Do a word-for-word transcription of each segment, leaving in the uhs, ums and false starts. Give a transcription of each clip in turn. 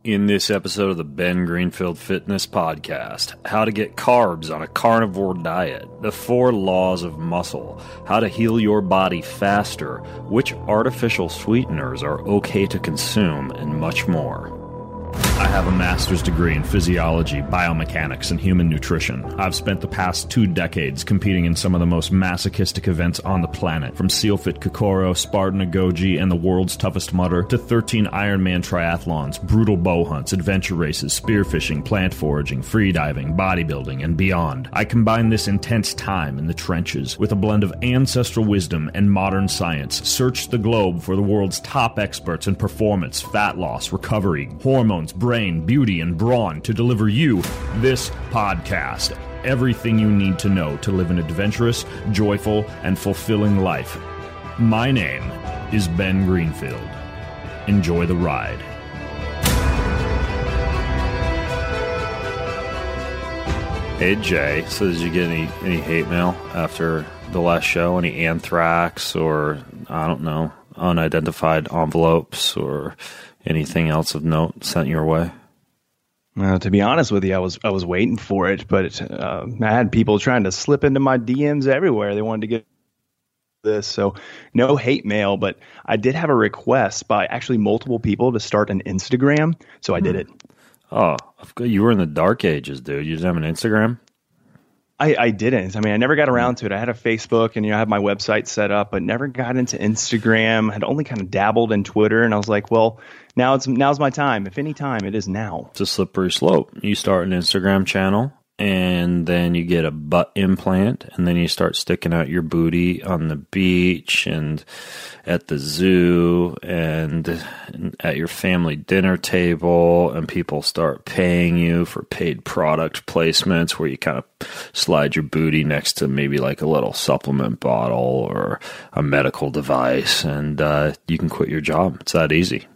In this episode of the Ben Greenfield Fitness Podcast, how to get carbs on a carnivore diet, the four laws of muscle, how to heal your body faster, which artificial sweeteners are okay to consume, and much more. I have a master's degree in physiology, biomechanics, and human nutrition. I've spent the past two decades competing in some of the most masochistic events on the planet, from SealFit Kokoro, Spartan Agoge, and the world's toughest mudder, to thirteen Ironman triathlons, brutal bow hunts, adventure races, spearfishing, plant foraging, freediving, bodybuilding, and beyond. I combine this intense time in the trenches with a blend of ancestral wisdom and modern science. Search the globe for the world's top experts in performance, fat loss, recovery, hormones, brain, beauty, and brawn to deliver you this podcast. Everything you need to know to live an adventurous, joyful, and fulfilling life. My name is Ben Greenfield. Enjoy the ride. Hey Jay, so did you get any, any hate mail after the last show? Any anthrax or, I don't know, unidentified envelopes or anything else of note sent your way? Uh, to be honest with you, I was I was waiting for it, but uh, I had people trying to slip into my D Ms everywhere. They wanted to get this, so no hate mail. But I did have a request by actually multiple people to start an Instagram, so I did it. Oh, you were in the dark ages, dude. You didn't have an Instagram? I, I didn't. I mean, I never got around to it. I had a Facebook and, you know, I had my website set up, but never got into Instagram. Had only kind of dabbled in Twitter, and I was like, well, now it's now's my time. If any time, it is now. It's a slippery slope. You start an Instagram channel, and then you get a butt implant, and then you start sticking out your booty on the beach and at the zoo and at your family dinner table, and people start paying you for paid product placements where you kind of slide your booty next to maybe like a little supplement bottle or a medical device, and uh, you can quit your job. It's that easy.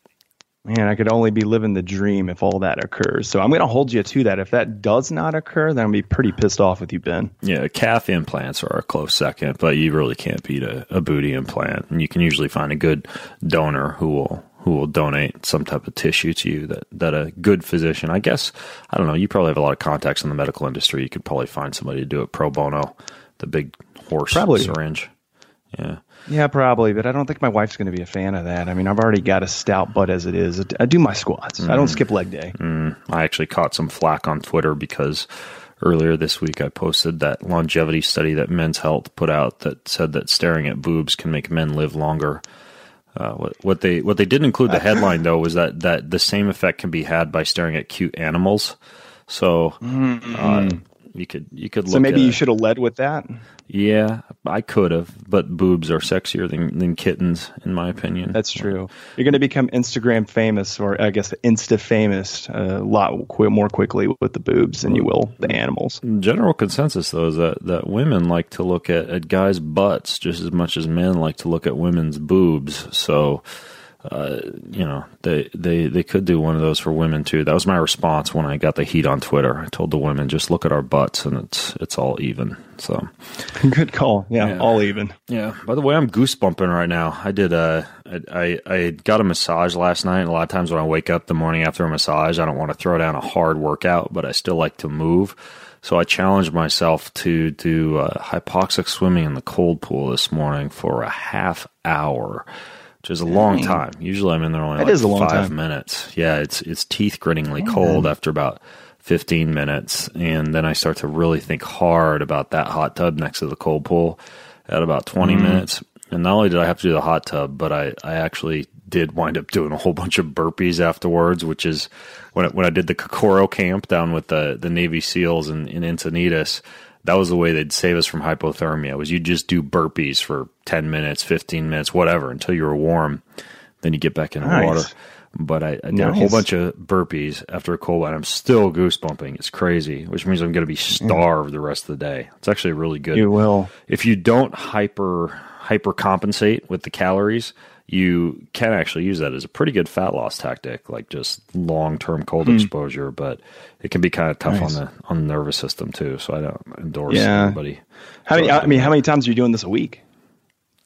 Man, I could only be living the dream if all that occurs. So I'm going to hold you to that. If that does not occur, then I'll be pretty pissed off with you, Ben. Yeah, calf implants are a close second, but you really can't beat a, a booty implant. And you can usually find a good donor who will who will donate some type of tissue to you that, that a good physician, I guess, I don't know, you probably have a lot of contacts in the medical industry. You could probably find somebody to do it pro bono, the big horse probably. syringe. Yeah. Yeah, probably, but I don't think my wife's going to be a fan of that. I mean, I've already got a stout butt as it is. I do my squats. Mm. I don't skip leg day. Mm. I actually caught some flack on Twitter because earlier this week I posted that longevity study that Men's Health put out that said that staring at boobs can make men live longer. Uh, what, what they what they didn't include the headline though was that, that the same effect can be had by staring at cute animals. So mm-hmm. uh, you could you could look. So maybe at, you should have led with that. Yeah, I could have, but boobs are sexier than, than kittens, in my opinion. That's true. You're going to become Instagram famous, or I guess Insta famous, a lot qu- more quickly with the boobs than you will the animals. General consensus, though, is that, that women like to look at, at guys' butts just as much as men like to look at women's boobs. So, uh, you know, they, they, they could do one of those for women, too. That was my response when I got the heat on Twitter. I told the women, just look at our butts, and it's it's all even. So, good call. Yeah, yeah, all even. Yeah. By the way, I'm goosebumping right now. I did. Uh, I, I I got a massage last night. And a lot of times when I wake up the morning after a massage, I don't want to throw down a hard workout, but I still like to move. So I challenged myself to do uh, hypoxic swimming in the cold pool this morning for a half hour, which is a long Dang. time. Usually I'm in there only that like is a long five time. minutes. Yeah, it's it's teeth grittingly Damn. cold after about fifteen minutes, and then I start to really think hard about that hot tub next to the cold pool at about twenty mm. minutes. And not only did I have to do the hot tub, but I, I actually did wind up doing a whole bunch of burpees afterwards, which is when I, when I did the Kokoro camp down with the, the Navy SEALs in, in Encinitas, that was the way they'd save us from hypothermia, was you just do burpees for ten minutes, fifteen minutes, whatever, until you were warm. Then you get back in the nice. water. But I, I did nice. a whole bunch of burpees after a cold one. I'm still goosebumping. It's crazy, which means I'm going to be starved yeah. the rest of the day. It's actually really good. You will. If you don't hyper hyper compensate with the calories, you can actually use that as a pretty good fat loss tactic, like just long-term cold mm. exposure. But it can be kind of tough nice. on the on the nervous system too. So I don't endorse yeah. anybody. How many? I mean, how many times are you doing this a week?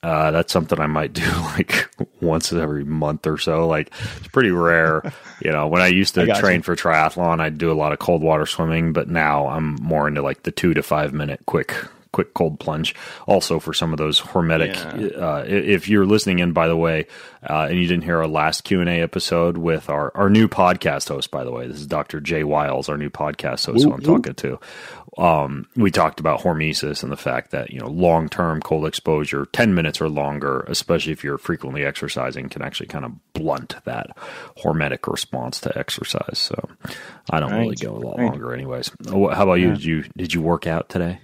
Uh, that's something I might do like once every month or so. Like it's pretty rare. You know, when I used to I train you. for triathlon, I'd do a lot of cold water swimming, but now I'm more into like the two to five minute quick quick cold plunge. Also for some of those hormetic, yeah. uh, if you're listening in, by the way, uh, and you didn't hear our last Q and A episode with our, our new podcast host, by the way, this is Doctor Jay Wiles, our new podcast host, ooh, who I'm ooh. talking to. Um, we talked about hormesis and the fact that, you know, long-term cold exposure, ten minutes or longer, especially if you're frequently exercising, can actually kind of blunt that hormetic response to exercise. So I don't right. really go a lot right. longer anyways. How about you? Yeah. Did you, did you work out today?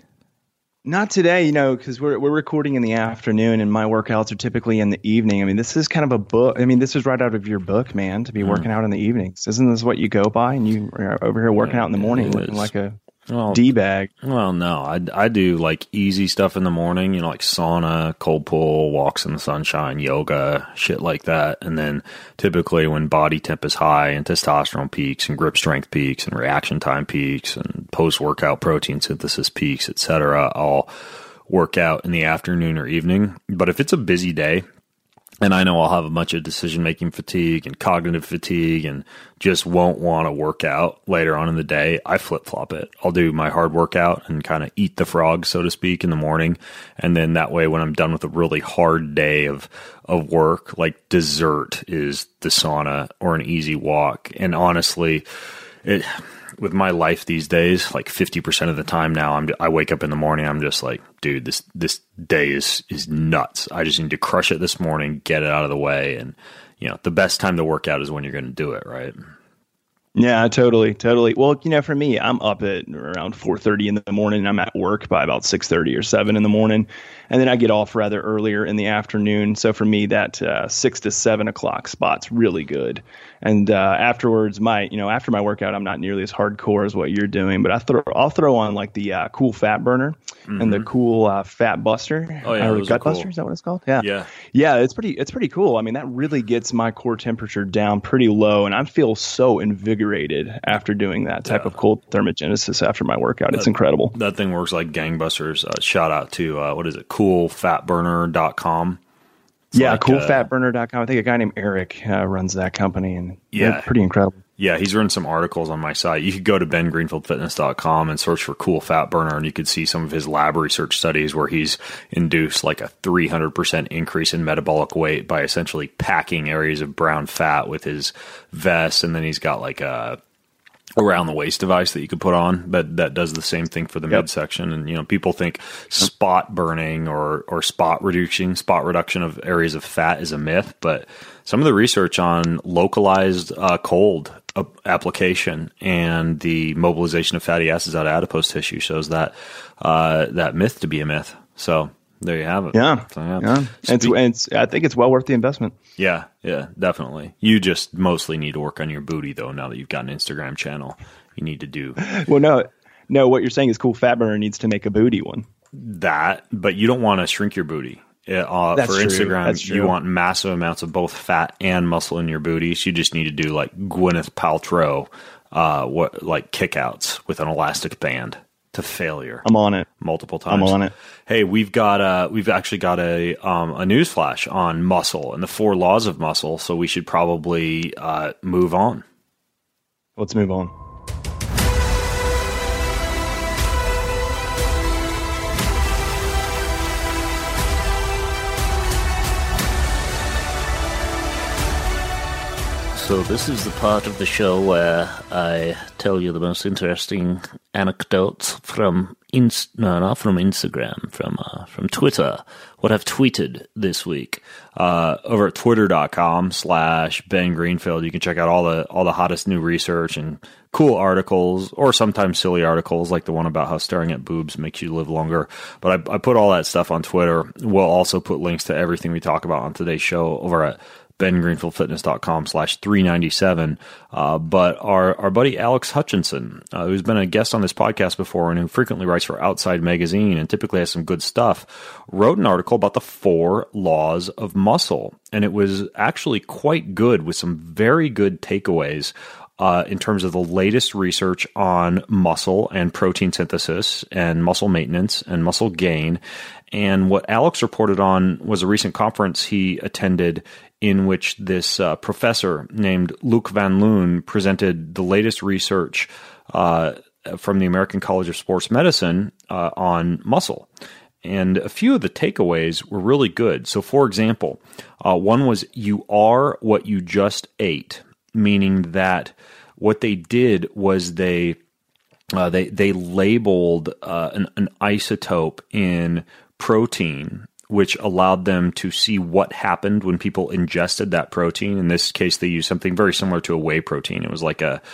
Not today, you know, because we're we're recording in the afternoon, and my workouts are typically in the evening. I mean, this is kind of a book. I mean, this is right out of your book, man. To be mm. working out in the evenings, isn't this what you go by? And you are over here working yeah, out in the morning, looking like a well, D-bag. Well, no, I, I do like easy stuff in the morning, you know, like sauna, cold pool, walks in the sunshine, yoga, shit like that. And then typically when body temp is high and testosterone peaks and grip strength peaks and reaction time peaks and post-workout protein synthesis peaks, et cetera, I'll work out in the afternoon or evening. But if it's a busy day, and I know I'll have a bunch of decision-making fatigue and cognitive fatigue and just won't want to work out later on in the day, I flip-flop it. I'll do my hard workout and kind of eat the frog, so to speak, in the morning. And then that way, when I'm done with a really hard day of, of work, like dessert is the sauna or an easy walk. And honestly, it... with my life these days, like fifty percent of the time now, I'm, I wake up in the morning, I'm just like, dude, this, this day is, is nuts. I just need to crush it this morning, get it out of the way. And, you know, the best time to work out is when you're going to do it, right? Yeah, totally, totally. Well, you know, for me, I'm up at around four thirty in the morning. And I'm at work by about six thirty or seven in the morning. And then I get off rather earlier in the afternoon. So for me, that uh, six to seven o'clock spot's really good. And uh, afterwards, my you know, after my workout, I'm not nearly as hardcore as what you're doing, but I throw I'll throw on like the uh, Cool Fat Burner mm-hmm. and the Cool uh, Fat Buster. Oh yeah, or Gut cool. Buster, is that what it's called? Yeah, yeah, yeah. It's pretty it's pretty cool. I mean, that really gets my core temperature down pretty low, and I feel so invigorated after doing that type yeah. of cold thermogenesis after my workout. It's that, incredible. That thing works like gangbusters. Uh, shout out to uh, what is it? cool fat burner dot com. It's yeah, like, cool fat burner dot com. I think a guy named Eric uh, runs that company, and yeah, they're pretty incredible. Yeah, he's written some articles on my site. You could go to ben greenfield fitness dot com and search for Cool Fat Burner, and you could see some of his lab research studies where he's induced like a three hundred percent increase in metabolic weight by essentially packing areas of brown fat with his vest, and then he's got like a around the waist device that you could put on that that does the same thing for the yep. midsection. And you know, people think spot burning or or spot reducing spot reduction of areas of fat is a myth, but some of the research on localized uh, cold uh, application and the mobilization of fatty acids out of adipose tissue shows that uh, that myth to be a myth. So there you have it. Yeah, so, yeah. yeah. It's, it's, I think it's well worth the investment. Yeah, yeah, definitely. You just mostly need to work on your booty, though. Now that you've got an Instagram channel, you need to do. Well, no, no. What you're saying is Cool Fat Burner needs to make a booty one. That, but you don't want to shrink your booty. Uh, That's for true. Instagram, That's true. You want massive amounts of both fat and muscle in your booty. So you just need to do like Gwyneth Paltrow, uh, what like kickouts with an elastic band. To failure. I'm on it multiple times. I'm on it. Hey, we've got uh we've actually got a um a news flash on muscle and the four laws of muscle, so we should probably uh move on. Let's move on. So this is the part of the show where I tell you the most interesting anecdotes from ins- no, not from Instagram, from uh, from Twitter. What I've tweeted this week uh, over at twitter.com slash Ben Greenfield. You can check out all the all the hottest new research and cool articles, or sometimes silly articles like the one about how staring at boobs makes you live longer. But I, I put all that stuff on Twitter. We'll also put links to everything we talk about on today's show over at ben greenfield fitness dot com slash three ninety-seven. Uh, but our, our buddy Alex Hutchinson, uh, who's been a guest on this podcast before and who frequently writes for Outside Magazine and typically has some good stuff, wrote an article about the four laws of muscle. And it was actually quite good with some very good takeaways uh, in terms of the latest research on muscle and protein synthesis and muscle maintenance and muscle gain. And what Alex reported on was a recent conference he attended in which this uh, professor named Luc Van Loon presented the latest research uh, from the American College of Sports Medicine uh, on muscle. And a few of the takeaways were really good. So, for example, uh, one was you are what you just ate, meaning that what they did was they uh, they they labeled uh, an, an isotope in protein, which allowed them to see what happened when people ingested that protein. In this case, they used something very similar to a whey protein. It was like a,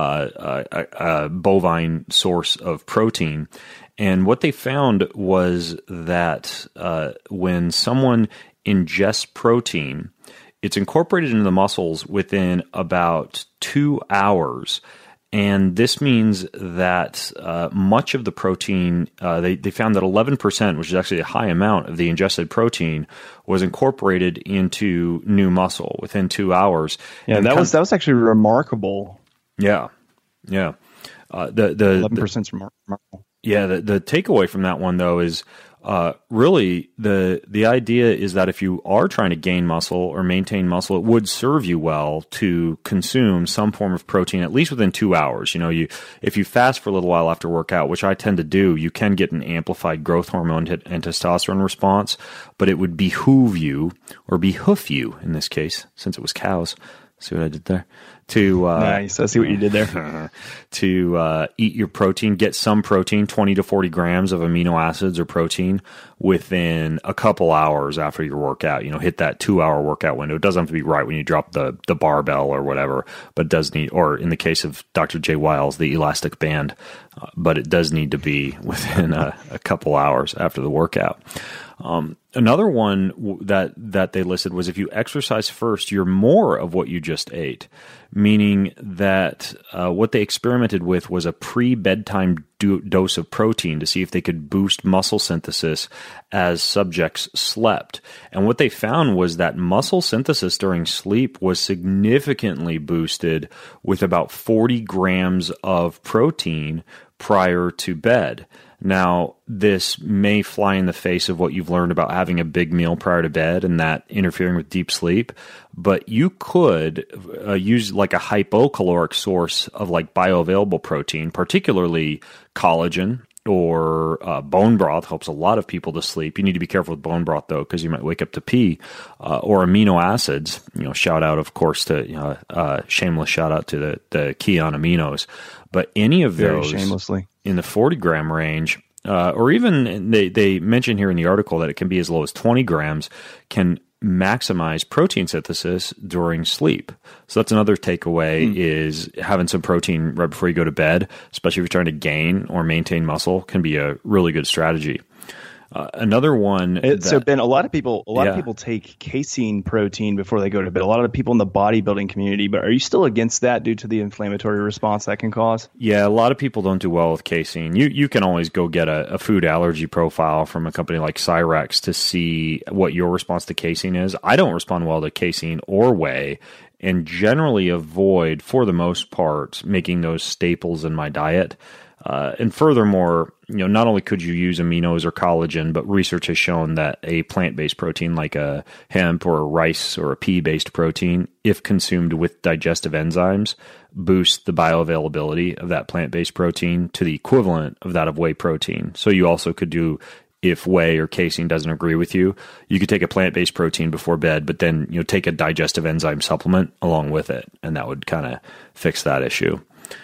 uh, a, a bovine source of protein. And what they found was that uh, when someone ingests protein, it's incorporated into the muscles within about two hours. And this means that uh, much of the protein, uh, they, they found that eleven percent, which is actually a high amount of the ingested protein, was incorporated into new muscle within two hours. Yeah, and that was that was actually remarkable. Yeah, yeah. Uh, the the eleven percent is remarkable. Yeah, the, the takeaway from that one, though, is uh, really the the idea is that if you are trying to gain muscle or maintain muscle, it would serve you well to consume some form of protein, at least within two hours. You know, you if you fast for a little while after workout, which I tend to do, you can get an amplified growth hormone and testosterone response, but it would behoove you, or behoof you in this case, since it was cows. See what I did there? To uh, nice. I see what you did there. to uh, eat your protein, get some protein, twenty to forty grams of amino acids or protein within a couple hours after your workout. You know, hit that two-hour workout window. It doesn't have to be right when you drop the the barbell or whatever, but it does need, or in the case of Doctor Jay Wiles, the elastic band, uh, but it does need to be within a, a couple hours after the workout. Um, another one w- that that they listed was if you exercise first, you're more of what you just ate, meaning that uh, what they experimented with was a pre-bedtime do- dose of protein to see if they could boost muscle synthesis as subjects slept. And what they found was that muscle synthesis during sleep was significantly boosted with about forty grams of protein prior to bed. Now, this may fly in the face of what you've learned about having a big meal prior to bed and that interfering with deep sleep, but you could uh, use like a hypocaloric source of like bioavailable protein, particularly collagen or uh, bone broth helps a lot of people to sleep. You need to be careful with bone broth, though, because you might wake up to pee, uh, or amino acids. You know, shout out, of course, to you know, uh, shameless shout out to the, the Kion aminos. But any of Very those shamelessly in the forty gram range, uh, or even they, they mention here in the article that it can be as low as twenty grams, can maximize protein synthesis during sleep. So that's another takeaway mm. is having some protein right before you go to bed, especially if you're trying to gain or maintain muscle, can be a really good strategy. Uh, another one. It, that, so Ben, a lot of people, a lot yeah. of people take casein protein before they go to bed. A lot of the people in the bodybuilding community, but are you still against that due to the inflammatory response that can cause? Yeah, a lot of people don't do well with casein. You you can always go get a, a food allergy profile from a company like Cyrex to see what your response to casein is. I don't respond well to casein or whey, and generally avoid, for the most part, making those staples in my diet. Uh, and furthermore, you know, not only could you use aminos or collagen, but research has shown that a plant-based protein like a hemp or a rice or a pea-based protein, if consumed with digestive enzymes, boosts the bioavailability of that plant-based protein to the equivalent of that of whey protein. So you also could do, if whey or casein doesn't agree with you, you could take a plant-based protein before bed, but then, you know, take a digestive enzyme supplement along with it, and that would kind of fix that issue.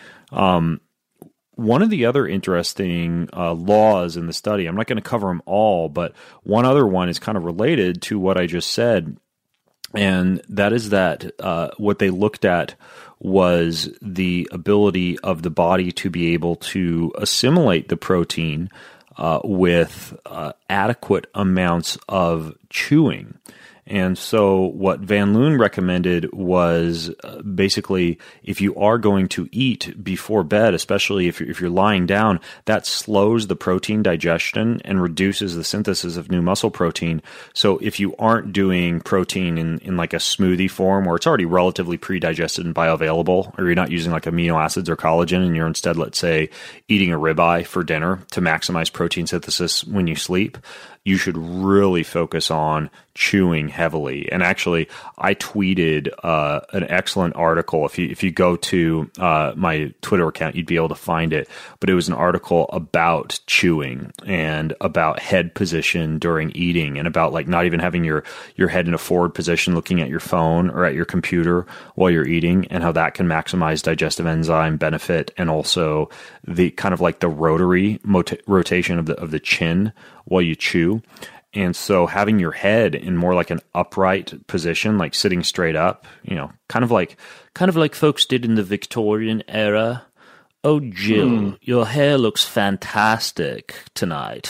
Um, One of the other interesting uh, laws in the study, I'm not going to cover them all, but one other one is kind of related to what I just said, and that is that uh, what they looked at was the ability of the body to be able to assimilate the protein uh, with uh, adequate amounts of chewing. And so what Van Loon recommended was uh, basically if you are going to eat before bed, especially if you're, if you're lying down, that slows the protein digestion and reduces the synthesis of new muscle protein. So if you aren't doing protein in, in like a smoothie form where it's already relatively pre-digested and bioavailable, or you're not using like amino acids or collagen and you're instead, let's say, eating a ribeye for dinner to maximize protein synthesis when you sleep, you should really focus on chewing heavily. And actually, I tweeted uh, an excellent article. If you if you go to uh, my Twitter account, you'd be able to find it. But it was an article about chewing and about head position during eating, and about like not even having your your head in a forward position, looking at your phone or at your computer while you're eating, and how that can maximize digestive enzyme benefit, and also the kind of like the rotary mota- rotation of the of the chin while you chew. And so having your head in more like an upright position, like sitting straight up, you know, kind of like kind of like folks did in the Victorian era. Oh, Jill, mm. your hair looks fantastic tonight.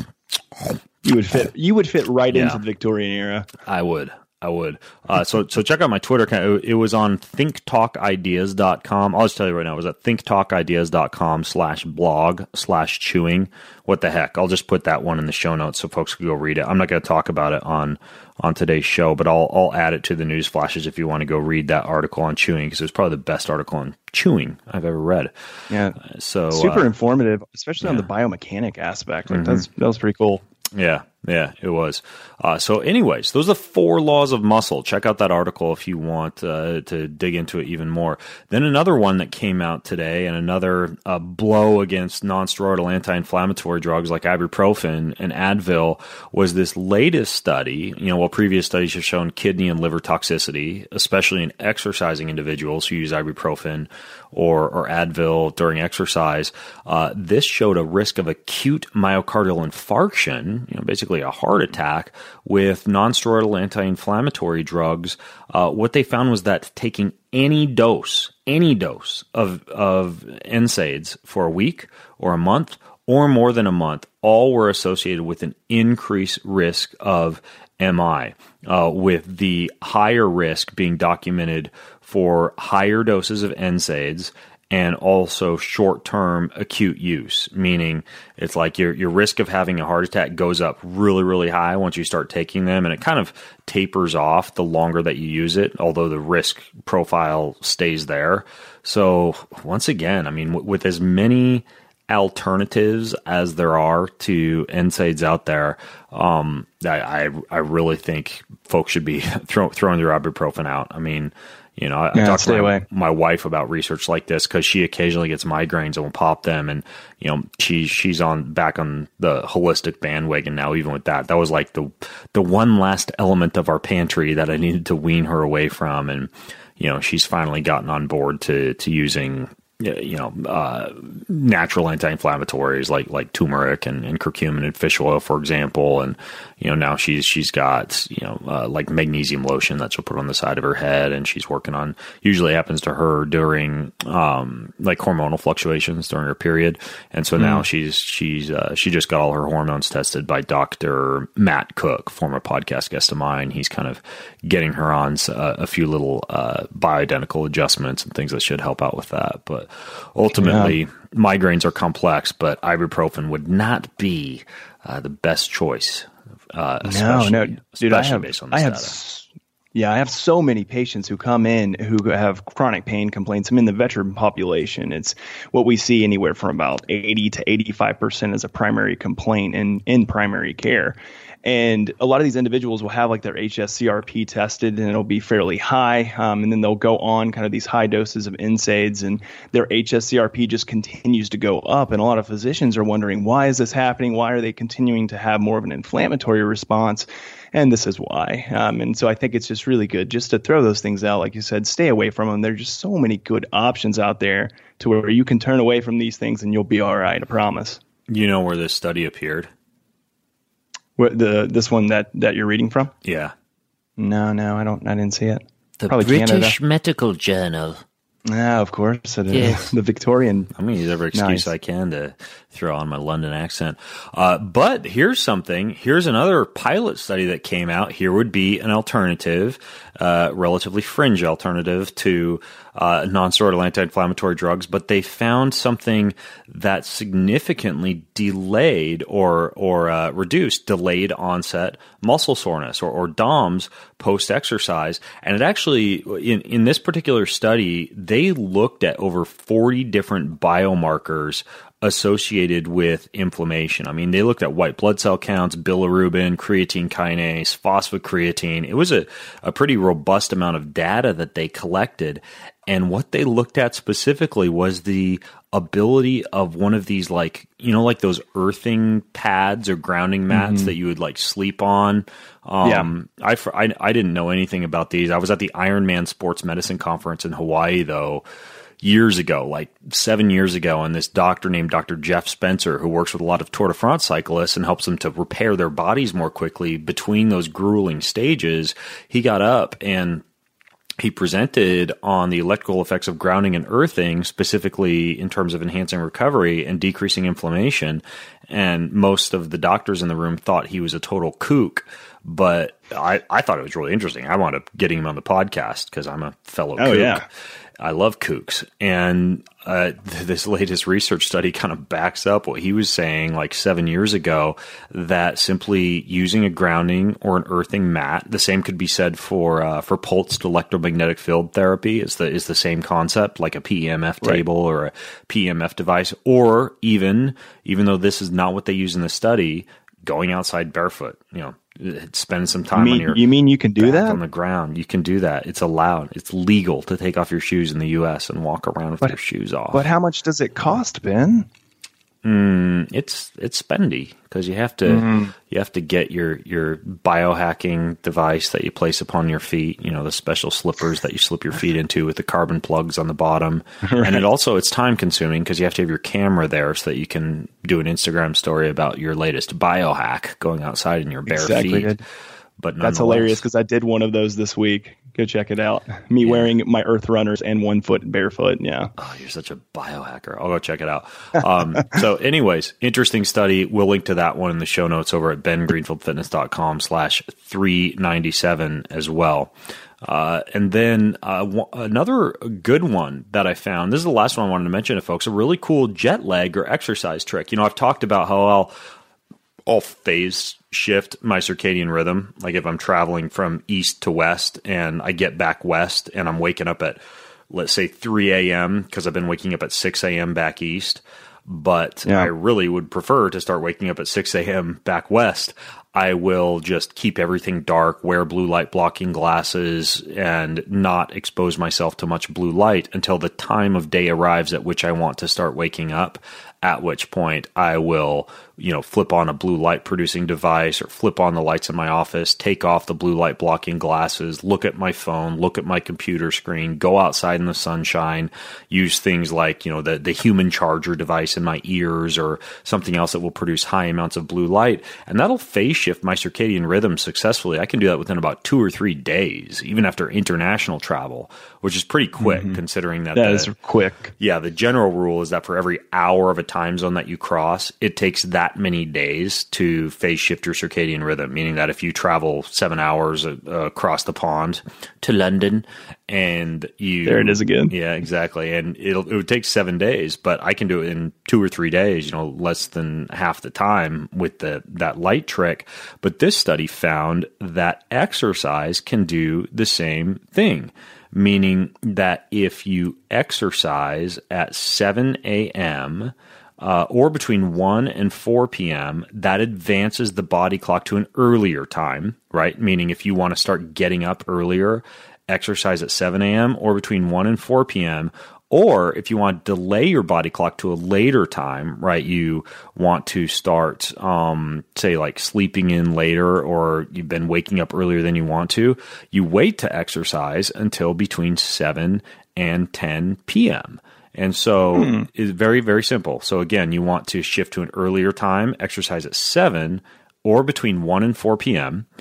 You would fit you would fit right yeah. into the Victorian era. I would. I would. Uh, so so check out my Twitter account. It, it was on think talk ideas dot com. I'll just tell you right now, it was at think talk ideas dot com slash blog slash chewing. What the heck? I'll just put that one in the show notes so folks can go read it. I'm not going to talk about it on, on today's show, but I'll I'll add it to the news flashes if you want to go read that article on chewing, because it was probably the best article on chewing I've ever read. Yeah. Uh, so super uh, informative, especially yeah. on the biomechanic aspect. Like mm-hmm. that's that was pretty cool. Yeah, yeah, it was. Uh, so anyways, those are the four laws of muscle. Check out that article if you want uh, to dig into it even more. Then another one that came out today, and another uh, blow against nonsteroidal anti-inflammatory drugs like ibuprofen and Advil, was this latest study. You know, while previous studies have shown kidney and liver toxicity, especially in exercising individuals who use ibuprofen or, or Advil during exercise, uh, this showed a risk of acute myocardial infarction, you know, basically a heart attack, with nonsteroidal anti-inflammatory drugs. Uh, what they found was that taking any dose, any dose of, of N SAIDs for a week or a month or more than a month, all were associated with an increased risk of M I, uh, with the higher risk being documented for higher doses of N SAIDs and also short-term acute use, meaning it's like your your risk of having a heart attack goes up really, really high once you start taking them, and it kind of tapers off the longer that you use it, although the risk profile stays there. So once again, I mean, w- with as many alternatives as there are to N SAIDs out there, um, I, I I really think folks should be throw, throwing their ibuprofen out. I mean, you know, I, yeah, I talked to my, away. my wife about research like this because she occasionally gets migraines and will pop them, and you know, she she's on back on the holistic bandwagon now. Even with that, that was like the the one last element of our pantry that I needed to wean her away from, and you know, she's finally gotten on board to to using, you know, uh, natural anti-inflammatories like like turmeric and, and curcumin and fish oil, for example. And you know, now she's she's got you know uh, like magnesium lotion that she'll put on the side of her head, and she's working on. Usually happens to her during um, like hormonal fluctuations during her period, and so mm. now she's she's uh, she just got all her hormones tested by Doctor Matt Cook, former podcast guest of mine. He's kind of getting her on a, a few little uh, bioidentical adjustments and things that should help out with that, but. Ultimately, yeah. migraines are complex, but ibuprofen would not be uh, the best choice. Uh, no, no, dude, I have, based on this I have, data. yeah, I have so many patients who come in who have chronic pain complaints. I'm in the veteran population. It's what we see anywhere from about eighty to eighty-five percent as a primary complaint in, in primary care. And a lot of these individuals will have like their H S C R P tested, and it'll be fairly high. Um, and then they'll go on kind of these high doses of N SAIDs, and their H S C R P just continues to go up. And a lot of physicians are wondering, why is this happening? Why are they continuing to have more of an inflammatory response? And this is why. Um, and so I think it's just really good just to throw those things out. Like you said, stay away from them. There are just so many good options out there to where you can turn away from these things and you'll be all right. I promise. You know where this study appeared? What, the this one that, that you're reading from? Yeah. No, no, I don't. I didn't see it. The Probably British Canada. Medical Journal. Yeah, of course. It is. Yes. The Victorian. I'm going to use every excuse Nice. I can to throw on my London accent. Uh, but here's something. Here's another pilot study that came out. Here would be an alternative, uh, relatively fringe alternative to uh, non-steroidal anti-inflammatory drugs. But they found something that significantly delayed or or uh, reduced delayed onset muscle soreness, or, or D O M S, post-exercise. And it actually, in, in this particular study, they looked at over forty different biomarkers associated with inflammation. I mean, they looked at white blood cell counts, bilirubin, creatine kinase, phosphocreatine. It was a, a pretty robust amount of data that they collected. And what they looked at specifically was the ability of one of these, like, you know, like those earthing pads or grounding mats mm-hmm. that you would like sleep on. Um, yeah. I, I, I didn't know anything about these. I was at the Ironman Sports Medicine Conference in Hawaii, though, years ago, like seven years ago, and this doctor named Doctor Jeff Spencer, who works with a lot of Tour de France cyclists and helps them to repair their bodies more quickly between those grueling stages, he got up and he presented on the electrical effects of grounding and earthing, specifically in terms of enhancing recovery and decreasing inflammation. And most of the doctors in the room thought he was a total kook, but I, I thought it was really interesting. I wound up getting him on the podcast because I'm a fellow oh, kook. Yeah. I love kooks. And uh, th- this latest research study kind of backs up what he was saying like seven years ago, that simply using a grounding or an earthing mat, the same could be said for uh, for pulsed electromagnetic field therapy, is the is the same concept, like a P E M F table right. or a P E M F device, or even, even though this is not what they use in the study, going outside barefoot, you know, spend some time you mean, on your you mean you can do that on the ground. You can do that. It's allowed. It's legal to take off your shoes in the U S and walk around with but, your shoes off. But how much does it cost, Ben? Mm, it's it's spendy because you have to mm. you have to get your your biohacking device that you place upon your feet. You know, the special slippers that you slip your feet into with the carbon plugs on the bottom. Right. And it also it's time consuming because you have to have your camera there so that you can do an Instagram story about your latest biohack going outside in your bare exactly. feet. But that's hilarious because I did one of those this week. Go check it out. Me yeah. wearing my Earth Runners and one foot barefoot. Yeah. Oh, you're such a biohacker. I'll go check it out. Um, so anyways, interesting study. We'll link to that one in the show notes over at bengreenfieldfitness.com slash 397 as well. Uh, and then uh, w- another good one that I found, this is the last one I wanted to mention to folks, a really cool jet lag or exercise trick. You know, I've talked about how I'll, I'll phase shift my circadian rhythm. Like if I'm traveling from east to west and I get back west and I'm waking up at, let's say, three a.m. because I've been waking up at six a.m. back east, but yeah. I really would prefer to start waking up at six a.m. back west. I will just keep everything dark, wear blue light blocking glasses, and not expose myself to much blue light until the time of day arrives at which I want to start waking up, at which point I will, you know, flip on a blue light producing device or flip on the lights in my office, take off the blue light blocking glasses, look at my phone, look at my computer screen, go outside in the sunshine, use things like, you know, the, the human charger device in my ears or something else that will produce high amounts of blue light. And that'll phase shift my circadian rhythm successfully. I can do that within about two or three days, even after international travel, which is pretty quick mm-hmm. considering that. That the, is quick. Yeah. The general rule is that for every hour of a time zone that you cross, it takes that many days to phase shift your circadian rhythm, meaning that if you travel seven hours uh, across the pond to London and you... There it is again. Yeah, exactly. And it'll, it would take seven days, but I can do it in two or three days, you know, less than half the time with the that light trick. But this study found that exercise can do the same thing, meaning that if you exercise at seven a.m., Uh, or between one and four p.m., that advances the body clock to an earlier time, right? Meaning if you want to start getting up earlier, exercise at seven a.m. or between one and four p.m., or if you want to delay your body clock to a later time, right? You want to start, um, say, like sleeping in later, or you've been waking up earlier than you want to, you wait to exercise until between seven and ten p.m., And so hmm. it's very, very simple. So again, you want to shift to an earlier time, exercise at seven or between one and four p.m.,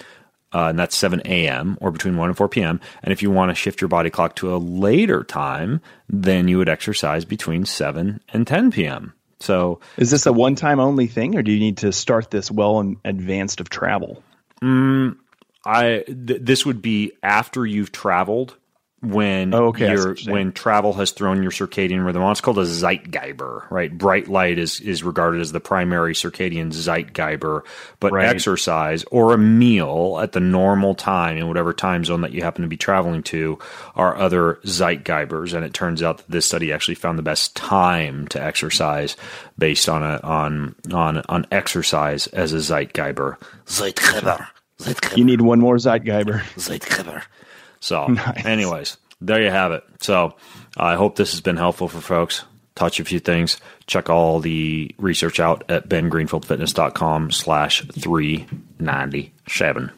uh, and that's seven a.m., or between one and four p.m. And if you want to shift your body clock to a later time, then you would exercise between seven and ten p.m. So is this a one-time only thing, or do you need to start this well in advanced of travel? Mm, I th- this would be after you've traveled, when oh, okay, you're, when travel has thrown your circadian rhythm on. It's called a Zeitgeber, right? Bright light is is regarded as the primary circadian Zeitgeber, but right. exercise or a meal at the normal time in whatever time zone that you happen to be traveling to are other Zeitgebers. And it turns out that this study actually found the best time to exercise based on a on on on exercise as a Zeitgeber. Zeitgeber. Zeitgeber. You need one more Zeitgeber. Zeitgeber. So nice. anyways, there you have it. So I hope this has been helpful for folks. Touch a few things. Check all the research out at ben greenfield fitness dot com slash three ninety-seven.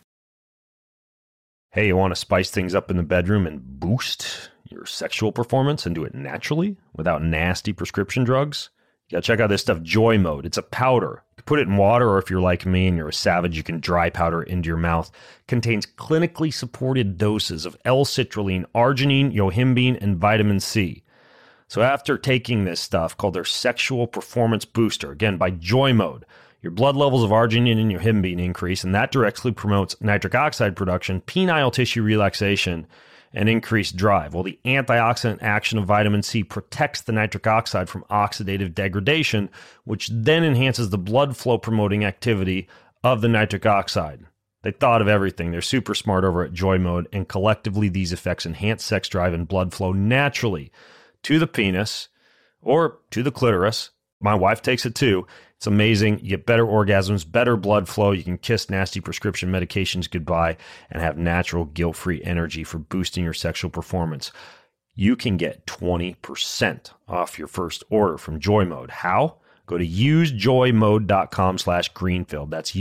Hey, you want to spice things up in the bedroom and boost your sexual performance and do it naturally without nasty prescription drugs? You gotta check out this stuff, Joy Mode. It's a powder. You can put it in water, or if you're like me and you're a savage, you can dry powder it into your mouth. Contains clinically supported doses of L-citrulline, arginine, yohimbine, and vitamin C. So after taking this stuff called their Sexual Performance Booster, again, by Joy Mode, your blood levels of arginine and yohimbine increase, and that directly promotes nitric oxide production, penile tissue relaxation, and increased drive. Well, the antioxidant action of vitamin C protects the nitric oxide from oxidative degradation, which then enhances the blood flow promoting activity of the nitric oxide. They thought of everything. They're super smart over at Joy Mode, and collectively these effects enhance sex drive and blood flow naturally to the penis or to the clitoris. My wife takes it too. It's amazing. You get better orgasms, better blood flow. You can kiss nasty prescription medications goodbye and have natural, guilt-free energy for boosting your sexual performance. You can get twenty percent off your first order from Joy Mode. How? Go to usejoymode.com slash Greenfield. That's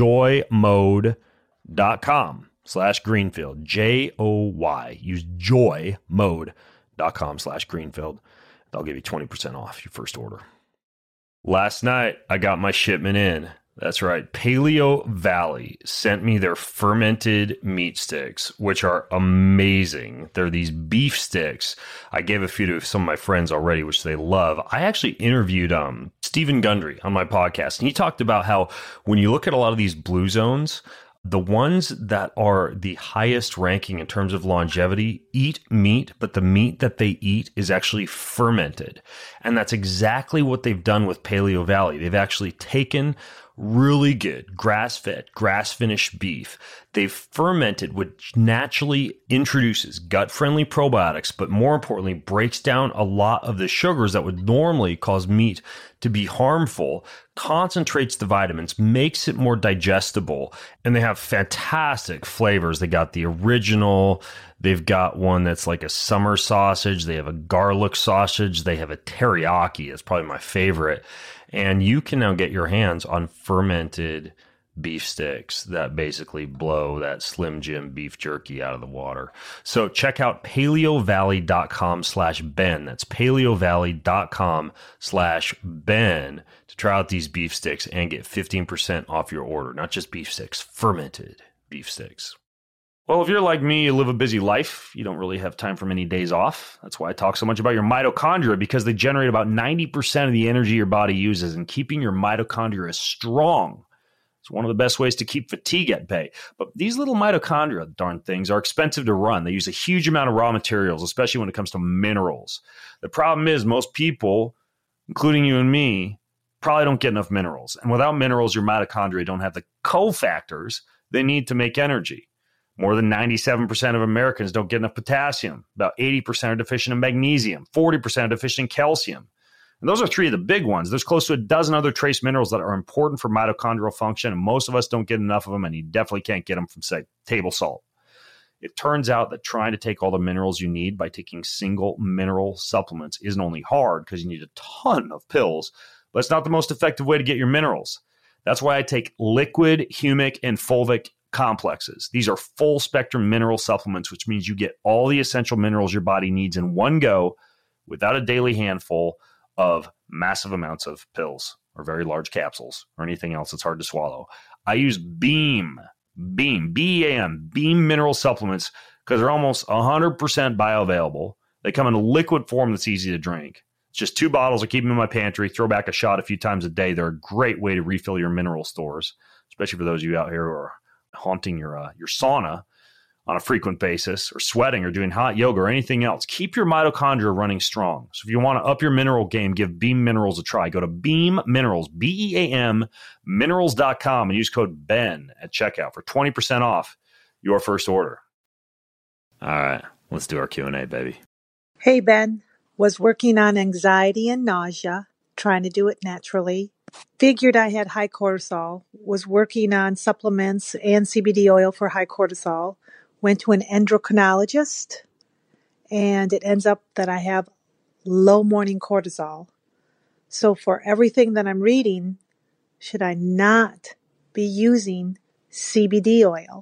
usejoymode.com slash Greenfield. J O Y. Usejoymode.com slash Greenfield. They'll give you twenty percent off your first order. Last night, I got my shipment in. That's right. Paleo Valley sent me their fermented meat sticks, which are amazing. They're these beef sticks. I gave a few to some of my friends already, which they love. I actually interviewed um, Stephen Gundry on my podcast, and he talked about how when you look at a lot of these blue zones, the ones that are the highest ranking in terms of longevity eat meat, but the meat that they eat is actually fermented. And that's exactly what they've done with Paleo Valley. They've actually taken really good grass-fed, grass-finished beef. They've fermented, which naturally introduces gut-friendly probiotics, but more importantly, breaks down a lot of the sugars that would normally cause meat to be harmful, concentrates the vitamins, makes it more digestible, and they have fantastic flavors. They got the original, they've got one that's like a summer sausage, they have a garlic sausage, they have a teriyaki, it's probably my favorite. And you can now get your hands on fermented beef sticks that basically blow that Slim Jim beef jerky out of the water. So check out paleovalley.com slash Ben. That's paleovalley.com slash Ben to try out these beef sticks and get fifteen percent off your order. Not just beef sticks, fermented beef sticks. Well, if you're like me, you live a busy life. You don't really have time for many days off. That's why I talk so much about your mitochondria, because they generate about ninety percent of the energy your body uses, and keeping your mitochondria strong is one of the best ways to keep fatigue at bay. But these little mitochondria, darn things, are expensive to run. They use a huge amount of raw materials, especially when it comes to minerals. The problem is most people, including you and me, probably don't get enough minerals. And without minerals, your mitochondria don't have the cofactors they need to make energy. More than ninety-seven percent of Americans don't get enough potassium. About eighty percent are deficient in magnesium. forty percent are deficient in calcium. And those are three of the big ones. There's close to a dozen other trace minerals that are important for mitochondrial function, and most of us don't get enough of them, and you definitely can't get them from, say, table salt. It turns out that trying to take all the minerals you need by taking single mineral supplements isn't only hard because you need a ton of pills, but it's not the most effective way to get your minerals. That's why I take liquid, humic, and fulvic complexes. These are full spectrum mineral supplements, which means you get all the essential minerals your body needs in one go without a daily handful of massive amounts of pills or very large capsules or anything else that's hard to swallow. I use Beam, Beam, B E A M, Beam mineral supplements, because they're almost one hundred percent bioavailable. They come in a liquid form that's easy to drink. It's just two bottles. I keep them in my pantry, throw back a shot a few times a day. They're a great way to refill your mineral stores, especially for those of you out here who are haunting your uh, your sauna on a frequent basis, or sweating, or doing hot yoga, or anything else. Keep your mitochondria running strong. So if you want to up your mineral game, give Beam Minerals a try. Go to Beam Minerals, B E A M, minerals dot com, and use code BEN at checkout for twenty percent off your first order. All right, let's do our Q and A, baby. Hey, Ben. Was working on anxiety and nausea, trying to do it naturally. Figured I had high cortisol. Was working on supplements and C B D oil for high cortisol. Went to an endocrinologist, and it ends up that I have low morning cortisol. So for everything that I'm reading, should I not be using C B D oil,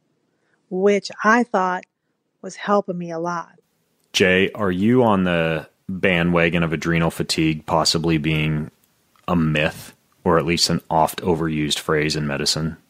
which I thought was helping me a lot? Jay, are you on the bandwagon of adrenal fatigue possibly being a myth, or at least an oft overused phrase in medicine?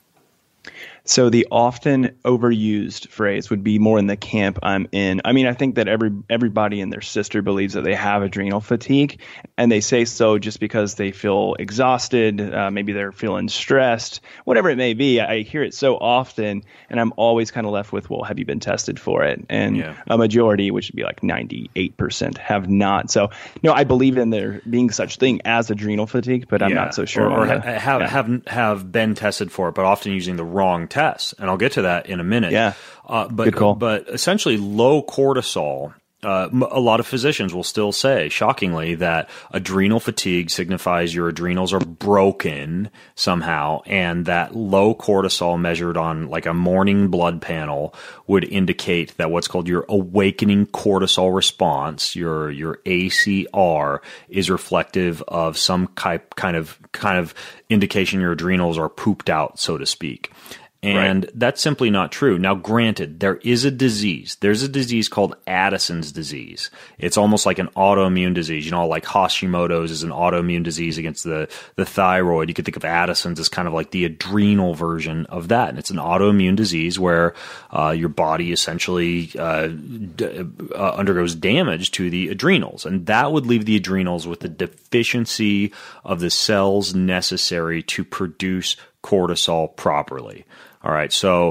So the often overused phrase would be more in the camp I'm in. I mean, I think that every everybody and their sister believes that they have adrenal fatigue, and they say so just because they feel exhausted. Uh, maybe they're feeling stressed, whatever it may be. I hear it so often, and I'm always kind of left with, well, have you been tested for it? And yeah. a majority, which would be like ninety-eight percent, have not. So, no, I believe in there being such thing as adrenal fatigue, but I'm yeah. not so sure. Or, or the, ha- have, yeah. have have been tested for it, but often using the wrong test. And I'll get to that in a minute. Yeah. Uh, but, Good call. But essentially, low cortisol, uh, a lot of physicians will still say, shockingly, that adrenal fatigue signifies your adrenals are broken somehow, and that low cortisol measured on like a morning blood panel would indicate that what's called your awakening cortisol response, your your A C R, is reflective of some type, kind of kind of indication your adrenals are pooped out, so to speak. And right. That's simply not true. Now, granted, there is a disease. There's a disease called Addison's disease. It's almost like an autoimmune disease. You know, like Hashimoto's is an autoimmune disease against the, the thyroid. You could think of Addison's as kind of like the adrenal version of that. And it's an autoimmune disease where uh, your body essentially uh, d- uh, undergoes damage to the adrenals. And that would leave the adrenals with the deficiency of the cells necessary to produce cortisol properly. All right. So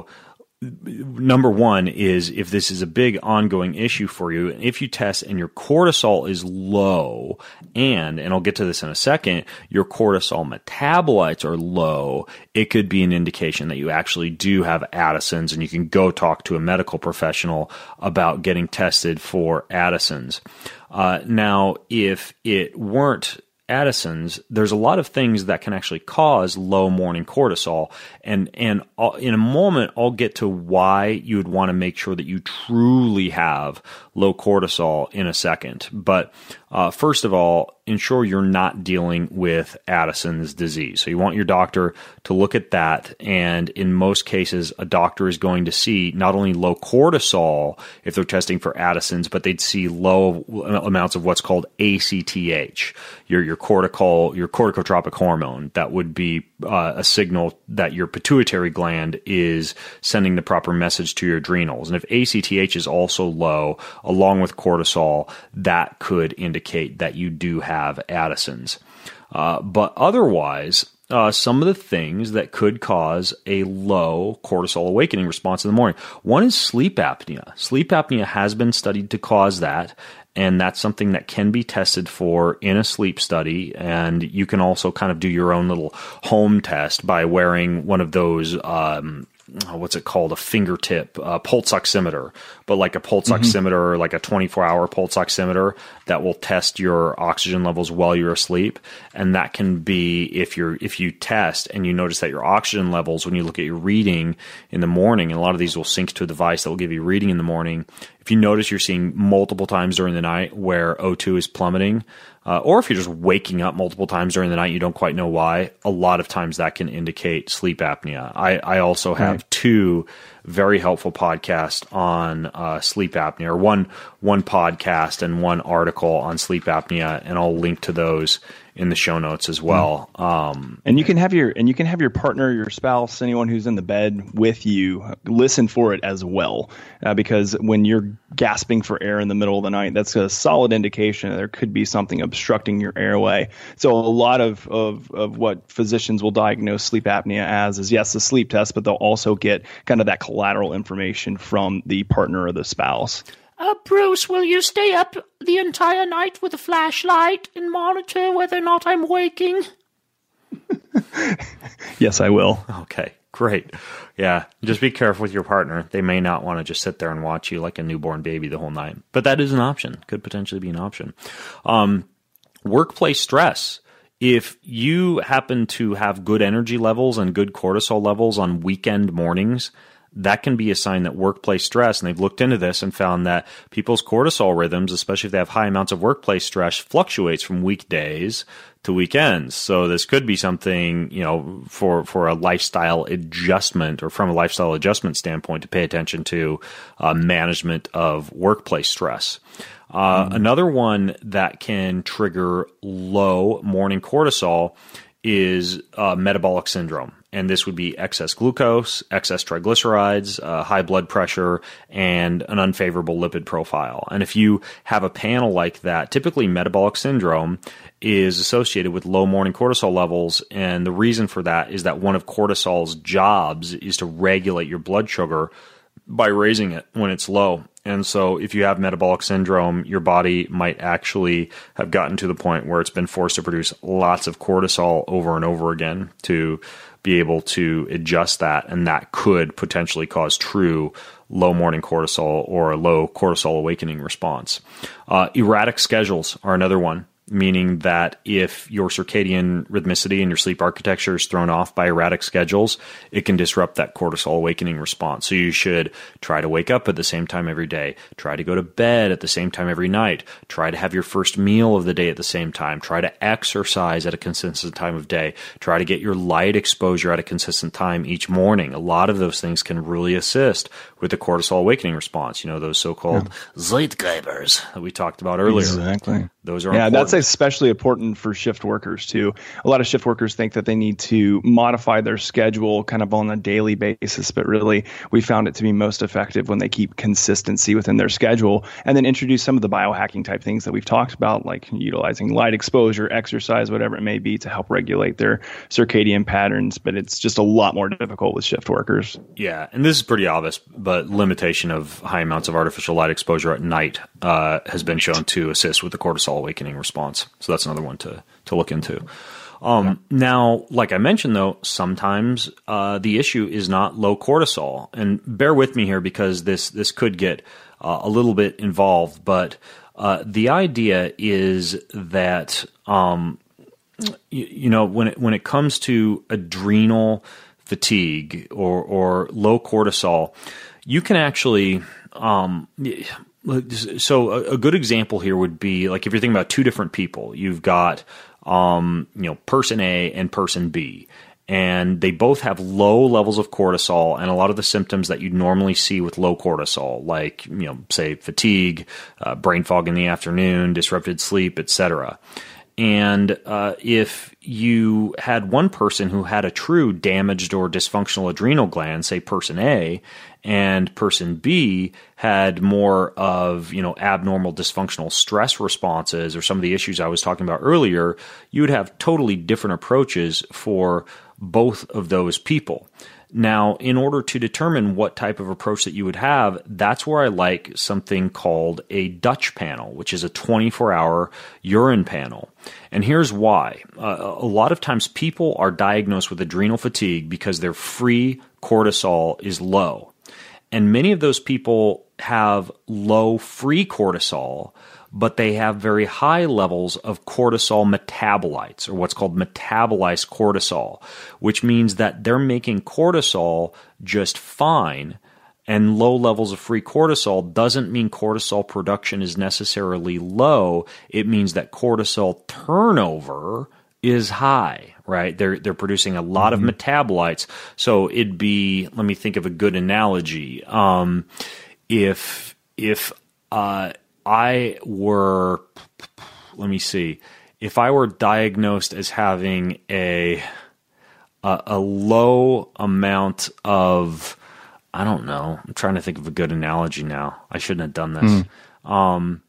number one is, if this is a big ongoing issue for you, if you test and your cortisol is low, and, and I'll get to this in a second, your cortisol metabolites are low, it could be an indication that you actually do have Addison's, and you can go talk to a medical professional about getting tested for Addison's. Uh, now, if it weren't Addison's, there's a lot of things that can actually cause low morning cortisol, and and I'll, in a moment I'll get to why you would want to make sure that you truly have low cortisol in a second. But uh, first of all, ensure you're not dealing with Addison's disease. So you want your doctor to look at that, and in most cases, a doctor is going to see not only low cortisol if they're testing for Addison's, but they'd see low amounts of what's called A C T H, your your cortical your corticotropic hormone. That would be uh, a signal that your pituitary gland is sending the proper message to your adrenals. And if A C T H is also low, along with cortisol, that could indicate that you do have Addison's. Uh, but otherwise, uh, some of the things that could cause a low cortisol awakening response in the morning. One is sleep apnea. Sleep apnea has been studied to cause that, and that's something that can be tested for in a sleep study. And you can also kind of do your own little home test by wearing one of those, um, what's it called, a fingertip uh, pulse oximeter, but like a pulse mm-hmm. oximeter, or like a twenty-four hour pulse oximeter that will test your oxygen levels while you're asleep. And that can be, if you're if you test and you notice that your oxygen levels, when you look at your reading in the morning, and a lot of these will sync to a device that will give you reading in the morning. If you notice you're seeing multiple times during the night where O two is plummeting, uh, or if you're just waking up multiple times during the night, you don't quite know why, a lot of times that can indicate sleep apnea. I, I also have right. two very helpful podcasts on uh, sleep apnea, or one one podcast and one article on sleep apnea, and I'll link to those in the show notes as well. Um, and you can have your and you can have your partner, your spouse, anyone who's in the bed with you listen for it as well, uh, because when you're gasping for air in the middle of the night, that's a solid indication that there could be something obstructing your airway. So a lot of of of what physicians will diagnose sleep apnea as is yes, the sleep test, but they'll also get kind of that collateral information from the partner or the spouse. Uh, Bruce, will you stay up the entire night with a flashlight and monitor whether or not I'm waking? Yes, I will. Okay, great. Yeah, just be careful with your partner. They may not want to just sit there and watch you like a newborn baby the whole night. But that is an option. Could potentially be an option. Um, workplace stress. If you happen to have good energy levels and good cortisol levels on weekend mornings, that can be a sign that workplace stress, and they've looked into this and found that people's cortisol rhythms, especially if they have high amounts of workplace stress, fluctuates from weekdays to weekends. So this could be something, you know, for, for a lifestyle adjustment or from a lifestyle adjustment standpoint to pay attention to uh, management of workplace stress. Uh, mm-hmm. Another one that can trigger low morning cortisol is uh, metabolic syndrome. And this would be excess glucose, excess triglycerides, uh, high blood pressure, and an unfavorable lipid profile. And if you have a panel like that, typically metabolic syndrome is associated with low morning cortisol levels. And the reason for that is that one of cortisol's jobs is to regulate your blood sugar by raising it when it's low. And so if you have metabolic syndrome, your body might actually have gotten to the point where it's been forced to produce lots of cortisol over and over again to be able to adjust that. And that could potentially cause true low morning cortisol or a low cortisol awakening response. Uh, erratic schedules are another one, meaning that if your circadian rhythmicity and your sleep architecture is thrown off by erratic schedules, it can disrupt that cortisol awakening response. So you should try to wake up at the same time every day, try to go to bed at the same time every night, try to have your first meal of the day at the same time, try to exercise at a consistent time of day, try to get your light exposure at a consistent time each morning. A lot of those things can really assist with the cortisol awakening response, you know, those so-called yeah. Zeitgebers that we talked about earlier. Exactly. Those are yeah, important. That's especially important for shift workers too. A lot of shift workers think that they need to modify their schedule kind of on a daily basis, but really we found it to be most effective when they keep consistency within their schedule and then introduce some of the biohacking type things that we've talked about, like utilizing light exposure, exercise, whatever it may be to help regulate their circadian patterns. But it's just a lot more difficult with shift workers. Yeah, and this is pretty obvious, but limitation of high amounts of artificial light exposure at night uh, has been shown to assist with the cortisol awakening response. So that's another one to, to look into. Um, yeah. Now, like I mentioned, though, sometimes uh, the issue is not low cortisol. And bear with me here because this, this could get uh, a little bit involved. But uh, the idea is that, um, you, you know, when it, when it comes to adrenal fatigue or, or low cortisol, you can actually... Um, So a, a good example here would be like if you're thinking about two different people, you've got um, you know person A and person B, and they both have low levels of cortisol and a lot of the symptoms that you'd normally see with low cortisol, like you know say fatigue, uh, brain fog in the afternoon, disrupted sleep, et cetera. And uh, if you had one person who had a true damaged or dysfunctional adrenal gland, say person A, and person B had more of, you know, abnormal dysfunctional stress responses or some of the issues I was talking about earlier, you would have totally different approaches for both of those people. Now, in order to determine what type of approach that you would have, that's where I like something called a Dutch panel, which is a twenty-four hour urine panel. And here's why. Uh, a lot of times people are diagnosed with adrenal fatigue because their free cortisol is low. And many of those people have low free cortisol, but they have very high levels of cortisol metabolites, or what's called metabolized cortisol, which means that they're making cortisol just fine. And low levels of free cortisol doesn't mean cortisol production is necessarily low. It means that cortisol turnover is high, right? They're they're producing a lot mm-hmm. of metabolites. So it'd be, let me think of a good analogy. Um, if if uh, I were, let me see, if I were diagnosed as having a a, a low amount of, I don't know, I'm trying to think of a good analogy now. I shouldn't have done this. Mm. Um,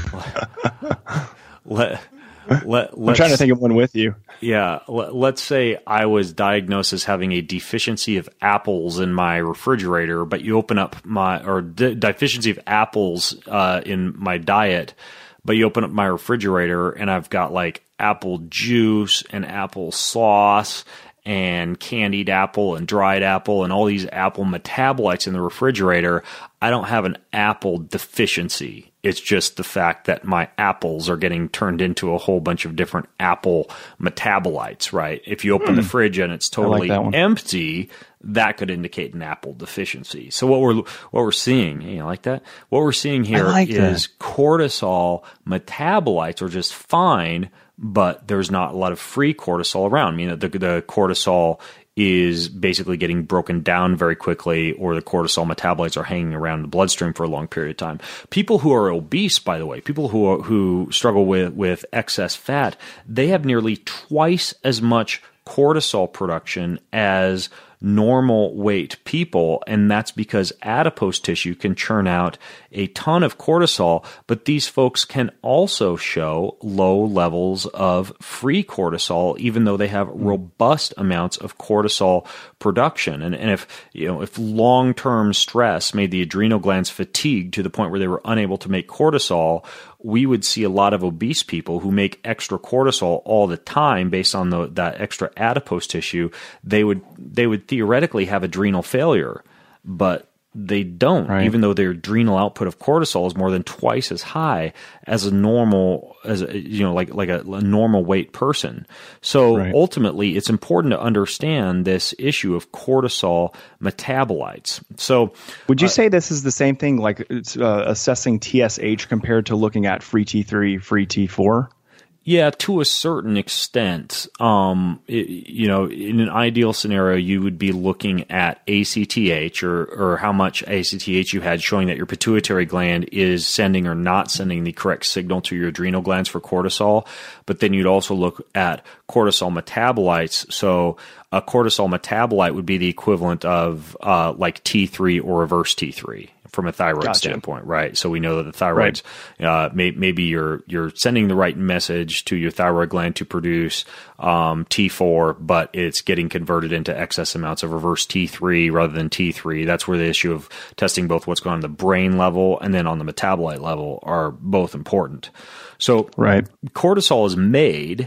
let, let, I'm trying to think of one with you. Yeah. Let, let's say I was diagnosed as having a deficiency of apples in my refrigerator, but you open up my, or de- deficiency of apples uh, in my diet, but you open up my refrigerator and I've got like apple juice and apple sauce and candied apple and dried apple and all these apple metabolites in the refrigerator. I don't have an apple deficiency. It's just the fact that my apples are getting turned into a whole bunch of different apple metabolites, right? If you open mm. the fridge and it's totally like empty, that could indicate an apple deficiency. So what we're what we're seeing, you know, like that. What we're seeing here like is that. cortisol metabolites are just fine, but there's not a lot of free cortisol around. I mean, the, the cortisol is basically getting broken down very quickly, or the cortisol metabolites are hanging around the bloodstream for a long period of time. People who are obese, by the way, people who are, who struggle with, with excess fat, they have nearly twice as much cortisol production as normal weight people, and that's because adipose tissue can churn out a ton of cortisol, but these folks can also show low levels of free cortisol, even though they have robust amounts of cortisol production. And, and if you know if long-term stress made the adrenal glands fatigued to the point where they were unable to make cortisol, we would see a lot of obese people who make extra cortisol all the time based on the, that extra adipose tissue. They would they would theoretically have adrenal failure, but they don't, right. even though their adrenal output of cortisol is more than twice as high as a normal, as a, you know, like like a, a normal weight person. So right. ultimately, it's important to understand this issue of cortisol metabolites. So, would you uh, say this is the same thing, like it's, uh, assessing T S H compared to looking at free T three, free T four? Yeah, to a certain extent. Um, it, you know, in an ideal scenario, you would be looking at A C T H or, or how much A C T H you had, showing that your pituitary gland is sending or not sending the correct signal to your adrenal glands for cortisol. But then you'd also look at cortisol metabolites. So a cortisol metabolite would be the equivalent of uh, like T three or reverse T three. From a thyroid gotcha. standpoint, right? So we know that the thyroid's right. uh, may, maybe you're you're sending the right message to your thyroid gland to produce um, T four, but it's getting converted into excess amounts of reverse T three rather than T three. That's where the issue of testing both what's going on at the brain level and then on the metabolite level are both important. So right. cortisol is made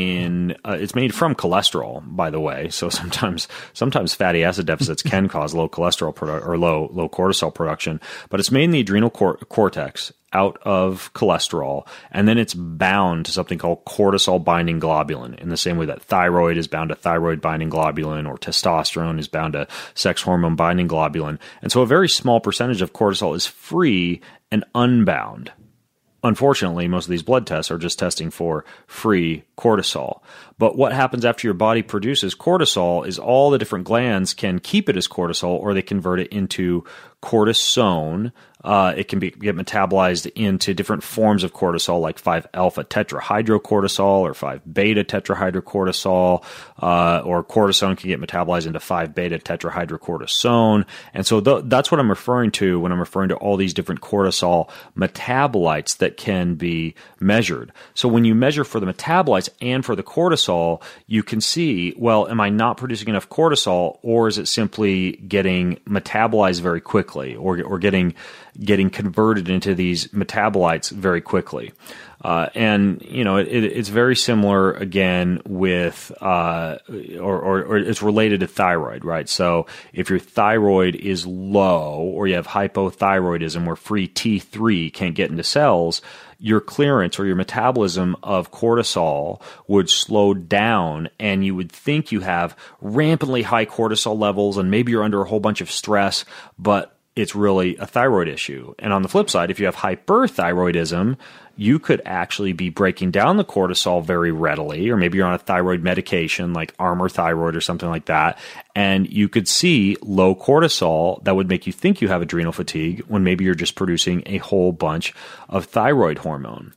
in uh, it's made from cholesterol, by the way. So sometimes sometimes fatty acid deficits can cause low cholesterol produ- or low low cortisol production, but it's made in the adrenal cor- cortex out of cholesterol, and then it's bound to something called cortisol binding globulin, in the same way that thyroid is bound to thyroid binding globulin, or testosterone is bound to sex hormone binding globulin. And so a very small percentage of cortisol is free and unbound. Unfortunately, most of these blood tests are just testing for free cortisol. But what happens after your body produces cortisol is all the different glands can keep it as cortisol, or they convert it into cortisone. Uh, it can be, get metabolized into different forms of cortisol, like five alpha tetrahydrocortisol or five beta tetrahydrocortisol, uh, or cortisone can get metabolized into five beta tetrahydrocortisone. And so th- that's what I'm referring to when I'm referring to all these different cortisol metabolites that can be measured. So when you measure for the metabolites and for the cortisol, you can see, well, am I not producing enough cortisol, or is it simply getting metabolized very quickly, or, or getting getting converted into these metabolites very quickly? Uh, and, you know, it, it's very similar, again, with, uh, or, or, or it's related to thyroid, right? So if your thyroid is low, or you have hypothyroidism where free T three can't get into cells, your clearance or your metabolism of cortisol would slow down, and you would think you have rampantly high cortisol levels, and maybe you're under a whole bunch of stress, but it's really a thyroid issue. And on the flip side, if you have hyperthyroidism, you could actually be breaking down the cortisol very readily, or maybe you're on a thyroid medication like Armour Thyroid or something like that, and you could see low cortisol that would make you think you have adrenal fatigue when maybe you're just producing a whole bunch of thyroid hormone.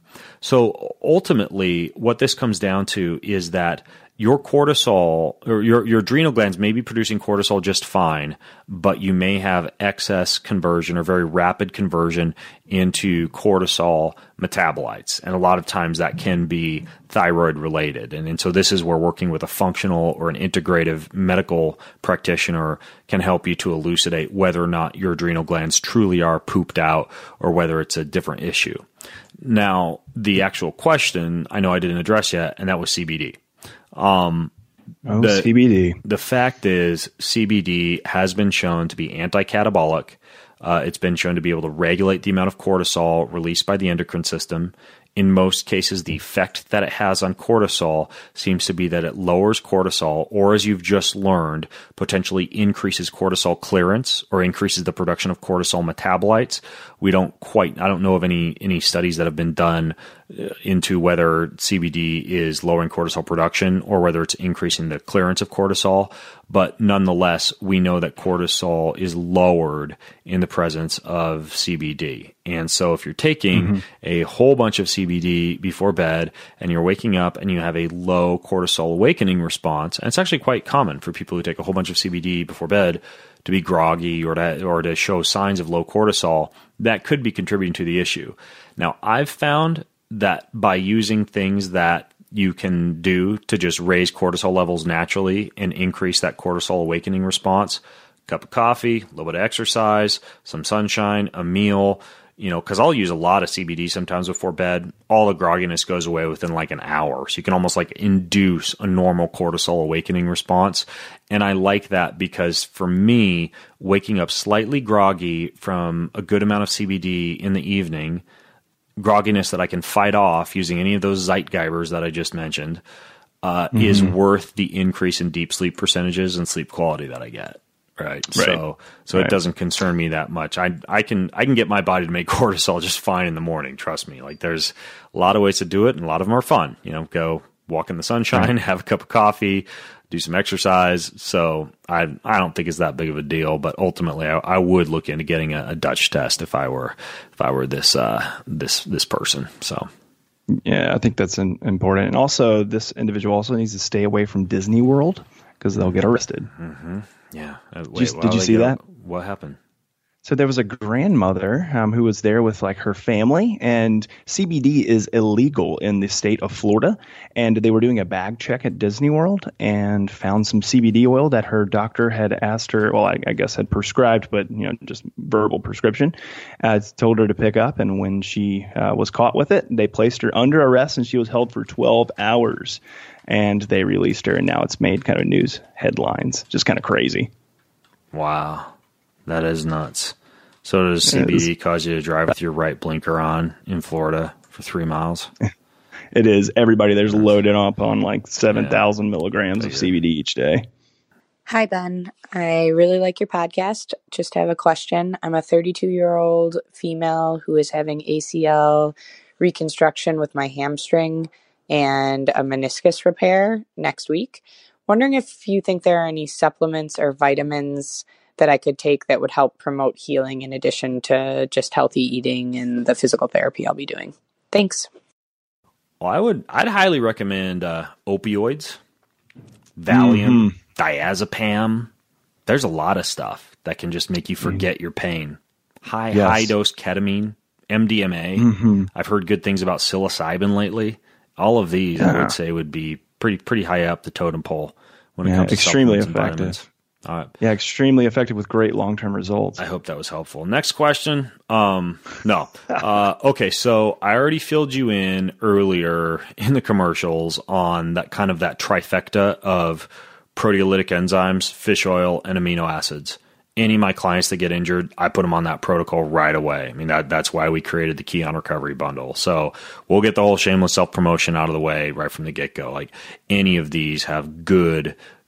So ultimately, what this comes down to is that your cortisol or your, your adrenal glands may be producing cortisol just fine, but you may have excess conversion or very rapid conversion into cortisol metabolites. And a lot of times that can be thyroid related. And, and so this is where working with a functional or an integrative medical practitioner can help you to elucidate whether or not your adrenal glands truly are pooped out or whether it's a different issue. Now, the actual question I know I didn't address yet, and that was C B D. Um, oh, the, C B D. The fact is, C B D has been shown to be anti-catabolic. Uh, it's been shown to be able to regulate the amount of cortisol released by the endocrine system. In most cases, the effect that it has on cortisol seems to be that it lowers cortisol, or as you've just learned, potentially increases cortisol clearance or increases the production of cortisol metabolites. We don't quite, I don't know of any, any studies that have been done into whether C B D is lowering cortisol production or whether it's increasing the clearance of cortisol. But nonetheless, we know that cortisol is lowered in the presence of C B D. And so if you're taking mm-hmm. a whole bunch of C B D before bed and you're waking up and you have a low cortisol awakening response, and it's actually quite common for people who take a whole bunch of C B D before bed to be groggy or to, or to show signs of low cortisol, that could be contributing to the issue. Now, I've found that by using things that you can do to just raise cortisol levels naturally and increase that cortisol awakening response, a cup of coffee, a little bit of exercise, some sunshine, a meal, you know, because I'll use a lot of C B D sometimes before bed. All the grogginess goes away within like an hour. So you can almost like induce a normal cortisol awakening response. And I like that because for me, waking up slightly groggy from a good amount of C B D in the evening, grogginess that I can fight off using any of those Zeitgeibers that I just mentioned, uh, mm-hmm. is worth the increase in deep sleep percentages and sleep quality that I get. Right. right. So, so right. It doesn't concern me that much. I, I can, I can get my body to make cortisol just fine in the morning. Trust me. Like there's a lot of ways to do it and a lot of them are fun. You know, go walk in the sunshine, right. have a cup of coffee, do some exercise. So I, I don't think it's that big of a deal, but ultimately I, I would look into getting a, a Dutch test if I were, if I were this, uh, this, this person. So. Yeah, I think that's an, important. And also this individual also needs to stay away from Disney World because they'll get arrested. Mm-hmm. Yeah. Uh, wait, did you, did you see go? that? What happened? So there was a grandmother um, who was there with like her family, and C B D is illegal in the state of Florida. And they were doing a bag check at Disney World and found some C B D oil that her doctor had asked her, well, I, I guess had prescribed, but you know, just verbal prescription, uh, told her to pick up. And when she uh, was caught with it, they placed her under arrest, and she was held for twelve hours. And they released her, and now it's made kind of news headlines. Just kind of crazy. Wow. That is nuts. So does C B D cause you to drive with your right blinker on in Florida for three miles? It is. Everybody there's loaded up on like seven thousand yeah. milligrams of C B D each day. Hi, Ben. I really like your podcast. Just have a question. I'm a thirty-two-year-old female who is having A C L reconstruction with my hamstring and a meniscus repair next week. Wondering if you think there are any supplements or vitamins that I could take that would help promote healing in addition to just healthy eating and the physical therapy I'll be doing. Thanks. Well, I would, I'd highly recommend uh, opioids, Valium, mm-hmm. diazepam. There's a lot of stuff that can just make you forget mm-hmm. your pain. High, yes. high dose ketamine, M D M A. Mm-hmm. I've heard good things about psilocybin lately. All of these, yeah. I would say, would be pretty pretty high up the totem pole when it yeah, comes to extremely supplements and effective. All right. Yeah, extremely effective with great long-term results. I hope that was helpful. Next question. Um, no. Uh, okay, so I already filled you in earlier in the commercials on that kind of that trifecta of proteolytic enzymes, fish oil, and amino acids. Any of my clients that get injured, I put them on that protocol right away. I mean, that that's why we created the Key on Recovery bundle. So we'll get the whole shameless self-promotion out of the way right from the get-go. Like any of these have good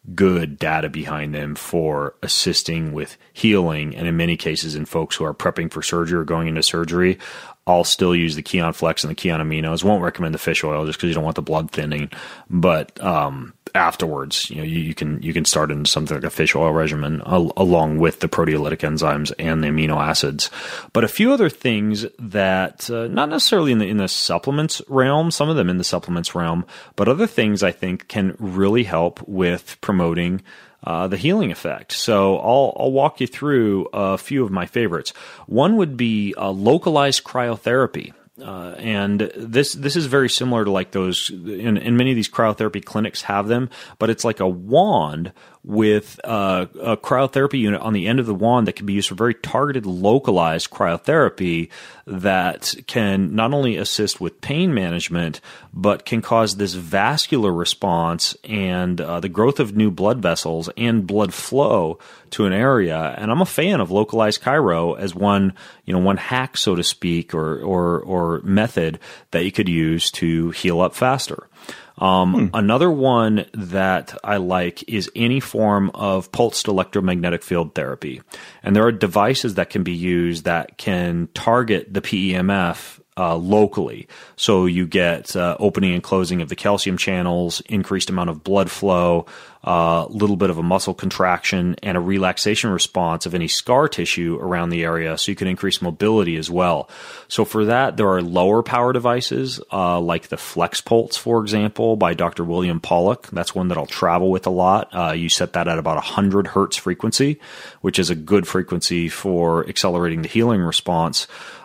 good data behind them for assisting with healing. And in many cases, in folks who are prepping for surgery or going into surgery, I'll still use the Kion Flex and the Kion Aminos. Won't recommend the fish oil just because you don't want the blood thinning. But um, afterwards, you know, you, you can you can start into something like a fish oil regimen al- along with the proteolytic enzymes and the amino acids. But a few other things that uh, not necessarily in the in the supplements realm, some of them in the supplements realm, but other things I think can really help with promoting Uh, the healing effect. So I'll, I'll walk you through a few of my favorites. One would be uh, localized cryotherapy. Uh, and this this is very similar to like those, in, in many of these cryotherapy clinics have them, but it's like a wand with uh, a cryotherapy unit on the end of the wand that can be used for very targeted, localized cryotherapy that can not only assist with pain management, but can cause this vascular response and uh, the growth of new blood vessels and blood flow to an area. And I'm a fan of localized cryo as one, you know, one hack, so to speak, or or or method that you could use to heal up faster. Um, hmm. Another one that I like is any form of pulsed electromagnetic field therapy. And there are devices that can be used that can target the P E M F uh, locally. So you get uh, opening and closing of the calcium channels, increased amount of blood flow, a uh, little bit of a muscle contraction, and a relaxation response of any scar tissue around the area, so you can increase mobility as well. So for that, there are lower power devices, uh, like the FlexPulse, for example, by Doctor William Pollock. That's one that I'll travel with a lot. Uh, you set that at about one hundred hertz frequency, which is a good frequency for accelerating the healing response.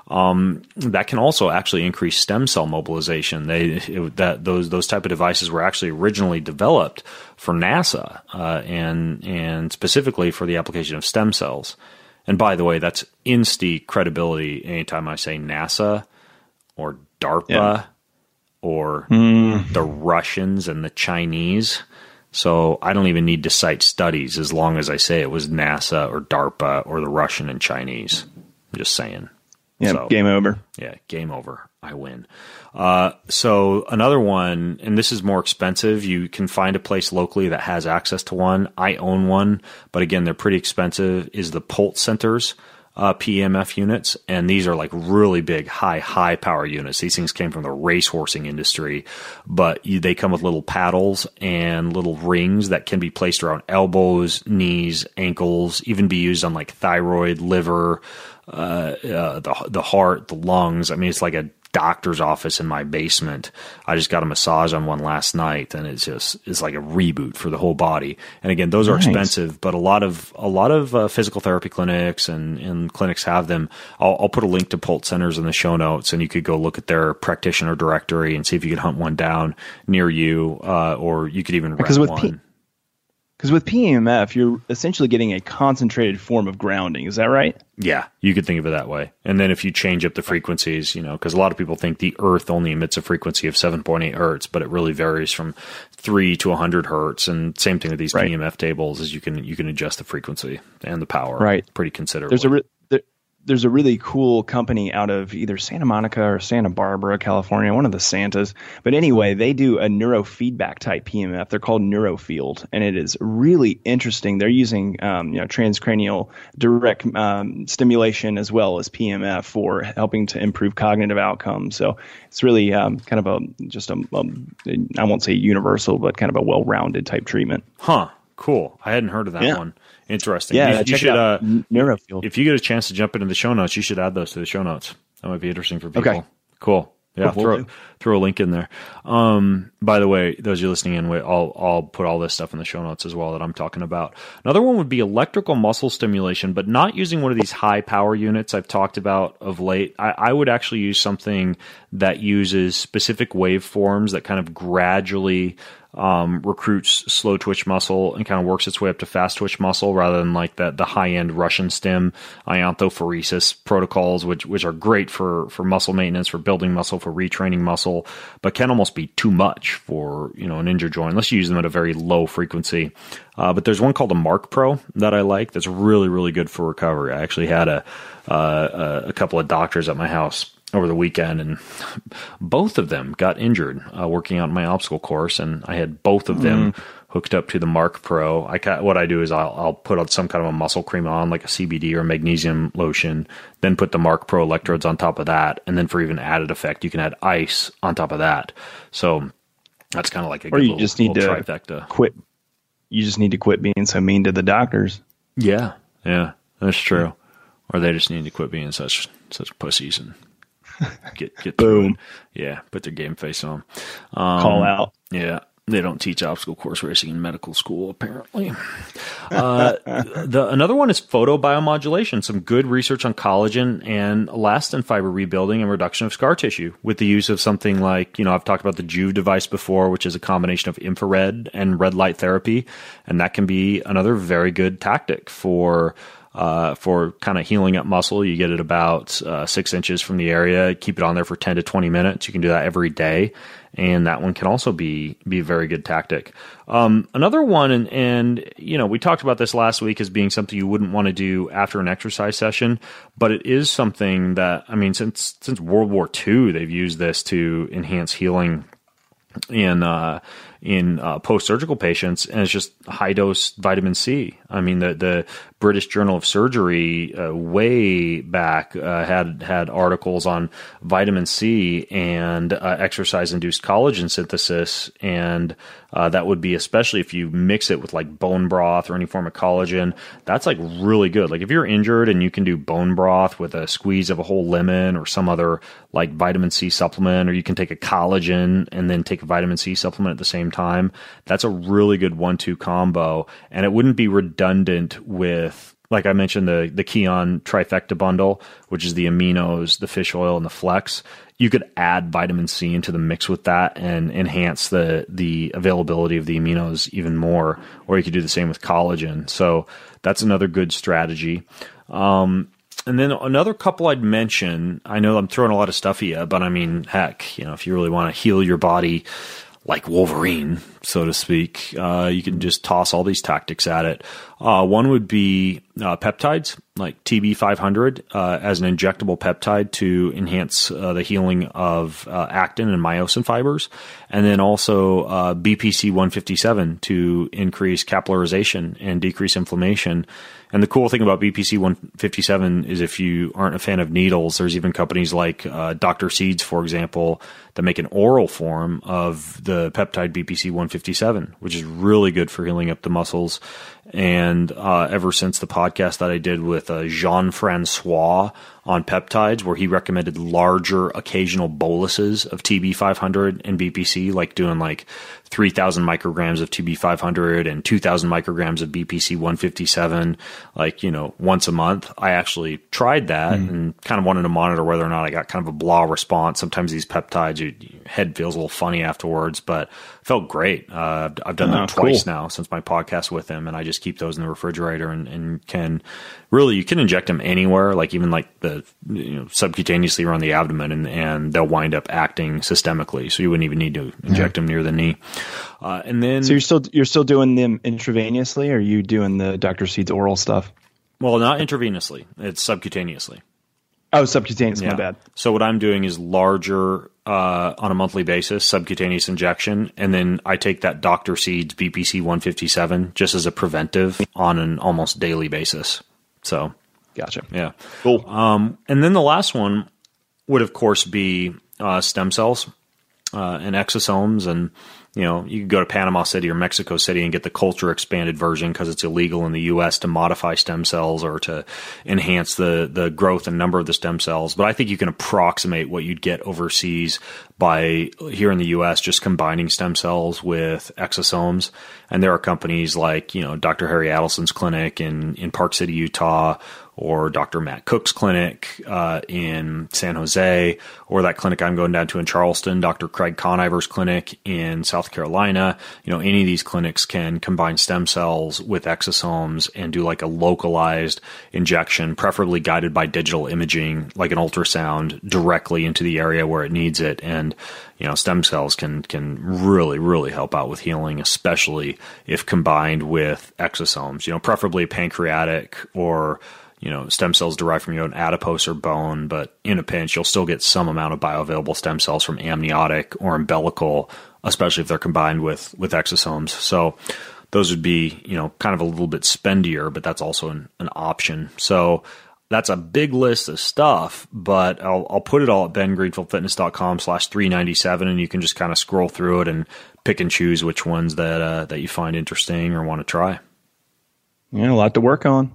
Um, that can also actually increase stem cell mobilization. They it, that those those type of devices were actually originally developed for NASA uh, and and specifically for the application of stem cells. And by the way, that's insta credibility anytime I say NASA or DARPA yeah. or mm. the Russians and the Chinese. So I don't even need to cite studies as long as I say it was NASA or DARPA or the Russian and Chinese. I'm just saying. Yeah, so, game over. Yeah, game over. I win. Uh, so another one, and this is more expensive. You can find a place locally that has access to one. I own one, but again, they're pretty expensive, is the Pulse Centers uh, P E M F units. And these are like really big, high, high power units. These things came from the racehorsing industry, but you, they come with little paddles and little rings that can be placed around elbows, knees, ankles, even be used on like thyroid, liver, Uh, uh, the the heart, the lungs. I mean, it's like a doctor's office in my basement. I just got a massage on one last night, and it's just it's like a reboot for the whole body. And again, those are nice. Expensive, but a lot of a lot of uh, physical therapy clinics and, and clinics have them. I'll, I'll put a link to Pulse Centers in the show notes, and you could go look at their practitioner directory and see if you could hunt one down near you, uh, or you could even rent one. P- Because with P E M F, you're essentially getting a concentrated form of grounding. Is that right? Yeah, you could think of it that way. And then if you change up the frequencies, you know, because a lot of people think the Earth only emits a frequency of seven point eight hertz, but it really varies from three to one hundred hertz. And same thing with these right. P E M F tables is you can you can adjust the frequency and the power right. pretty considerably. There's a re- there, there's a really cool company out of either Santa Monica or Santa Barbara, California, one of the Santas. But anyway, they do a neurofeedback type P E M F. They're called Neurofield, and it is really interesting. They're using um, you know transcranial direct um, stimulation as well as P E M F for helping to improve cognitive outcomes. So it's really um, kind of a just a, a I won't say universal, but kind of a well-rounded type treatment. Huh. Cool. I hadn't heard of that yeah. one. Interesting. Yeah, you, check you should. out uh, Neurofield. If you get a chance to jump into the show notes, you should add those to the show notes. That might be interesting for people. Okay. Cool. Yeah, cool, throw we'll throw a link in there. Um, by the way, those of you listening in, I'll I'll put all this stuff in the show notes as well that I'm talking about. Another one would be electrical muscle stimulation, but not using one of these high power units I've talked about of late. I, I would actually use something that uses specific waveforms that kind of gradually Um, recruits slow twitch muscle and kind of works its way up to fast twitch muscle rather than like the, the high end Russian stim iontophoresis protocols, which, which are great for, for muscle maintenance, for building muscle, for retraining muscle, but can almost be too much for, you know, an injured joint unless you use them at a very low frequency. Uh, but there's one called the Mark Pro that I like that's really, really good for recovery. I actually had a, uh, a couple of doctors at my house over the weekend, and both of them got injured uh, working out my obstacle course, and I had both of them mm. hooked up to the Mark Pro. I ca- what I do is I'll, I'll put on some kind of a muscle cream on, like a C B D or magnesium lotion, then put the Mark Pro electrodes on top of that, and then for even added effect, you can add ice on top of that. So that's kind of like a or good you little, just need to trifecta. quit. You just need to quit being so mean to the doctors. Yeah, yeah, that's true. Or they just need to quit being such such pussies and get get boom. Yeah, put their game face on. Um, Call out. Yeah. They don't teach obstacle course racing in medical school, apparently. Uh, the another one is photobiomodulation, some good research on collagen and elastin fiber rebuilding and reduction of scar tissue with the use of something like, you know, I've talked about the Juve device before, which is a combination of infrared and red light therapy. And that can be another very good tactic for Uh, for kind of healing up muscle. You get it about uh, six inches from the area, keep it on there for ten to twenty minutes. You can do that every day. And that one can also be, be a very good tactic. Um, another one, and, and, you know, we talked about this last week as being something you wouldn't want to do after an exercise session, but it is something that, I mean, since, since World War Two, they've used this to enhance healing in, uh, in uh, post-surgical patients, and it's just high-dose vitamin C. I mean, the the British Journal of Surgery uh, way back uh, had had articles on vitamin C and uh, exercise-induced collagen synthesis, and uh, that would be especially if you mix it with like bone broth or any form of collagen. That's like really good. Like if you're injured and you can do bone broth with a squeeze of a whole lemon or some other like vitamin C supplement, or you can take a collagen and then take a vitamin C supplement at the same time. That's a really good one two combo, and it wouldn't be redundant with, like I mentioned, the the Kion trifecta bundle, which is the aminos, the fish oil, and the flex. You could add vitamin C into the mix with that and enhance the the availability of the aminos even more, or you could do the same with collagen. So that's another good strategy. Um, and then another couple I'd mention, I know I'm throwing a lot of stuff at you, but I mean, heck, you know, if you really want to heal your body like Wolverine, so to speak, uh, you can just toss all these tactics at it. Uh, one would be uh, peptides, like T B five hundred uh, as an injectable peptide to enhance uh, the healing of uh, actin and myosin fibers. And then also uh, B P C one fifty-seven to increase capillarization and decrease inflammation. And the cool thing about B P C one fifty-seven is if you aren't a fan of needles, there's even companies like uh, Doctor Seeds, for example, that make an oral form of the peptide B P C one fifty-seven, which is really good for healing up the muscles. And uh, ever since the podcast that I did with uh, Jean-Francois on peptides, where he recommended larger occasional boluses of T B five hundred and B P C, like doing like three thousand micrograms of T B five hundred and two thousand micrograms of B P C one fifty-seven, like, you know, once a month. I actually tried that mm. and kind of wanted to monitor whether or not I got kind of a blah response. Sometimes these peptides, your head feels a little funny afterwards, but it felt great. Uh, I've, I've done oh, that twice cool. now since my podcast with him, and I just keep those in the refrigerator and, and can really, you can inject them anywhere, like even like the, you know, subcutaneously around the abdomen, and, and they'll wind up acting systemically. So you wouldn't even need to inject mm-hmm. them near the knee. Uh, and then, so you're still you're still doing them intravenously, or are you doing the Doctor Seeds oral stuff? Well, not intravenously; it's subcutaneously. Oh, subcutaneous. Yeah. My bad. So what I'm doing is larger uh, on a monthly basis, subcutaneous injection, and then I take that Doctor Seeds B P C one fifty-seven just as a preventive on an almost daily basis. So, gotcha. Yeah, cool. Um, and then the last one would, of course, be uh, stem cells uh, and exosomes, and you know, you could go to Panama City or Mexico City and get the culture expanded version because it's illegal in the U S to modify stem cells or to enhance the, the growth and number of the stem cells. But I think you can approximate what you'd get overseas by here in the U S just combining stem cells with exosomes. And there are companies like, you know, Doctor Harry Adelson's clinic in, in Park City, Utah, or Doctor Matt Cook's clinic uh, in San Jose, or that clinic I'm going down to in Charleston, Doctor Craig Conover's clinic in South Carolina. You know, any of these clinics can combine stem cells with exosomes and do like a localized injection, preferably guided by digital imaging, like an ultrasound, directly into the area where it needs it. And, you know, stem cells can can really, really help out with healing, especially if combined with exosomes, you know, preferably pancreatic or you know, stem cells derived from your own adipose or bone, but in a pinch, you'll still get some amount of bioavailable stem cells from amniotic or umbilical, especially if they're combined with, with exosomes. So those would be, you know, kind of a little bit spendier, but that's also an, an option. So that's a big list of stuff, but I'll, I'll put it all at bengreenfieldfitness.com slash 397, and you can just kind of scroll through it and pick and choose which ones that, uh, that you find interesting or want to try. Yeah, a lot to work on.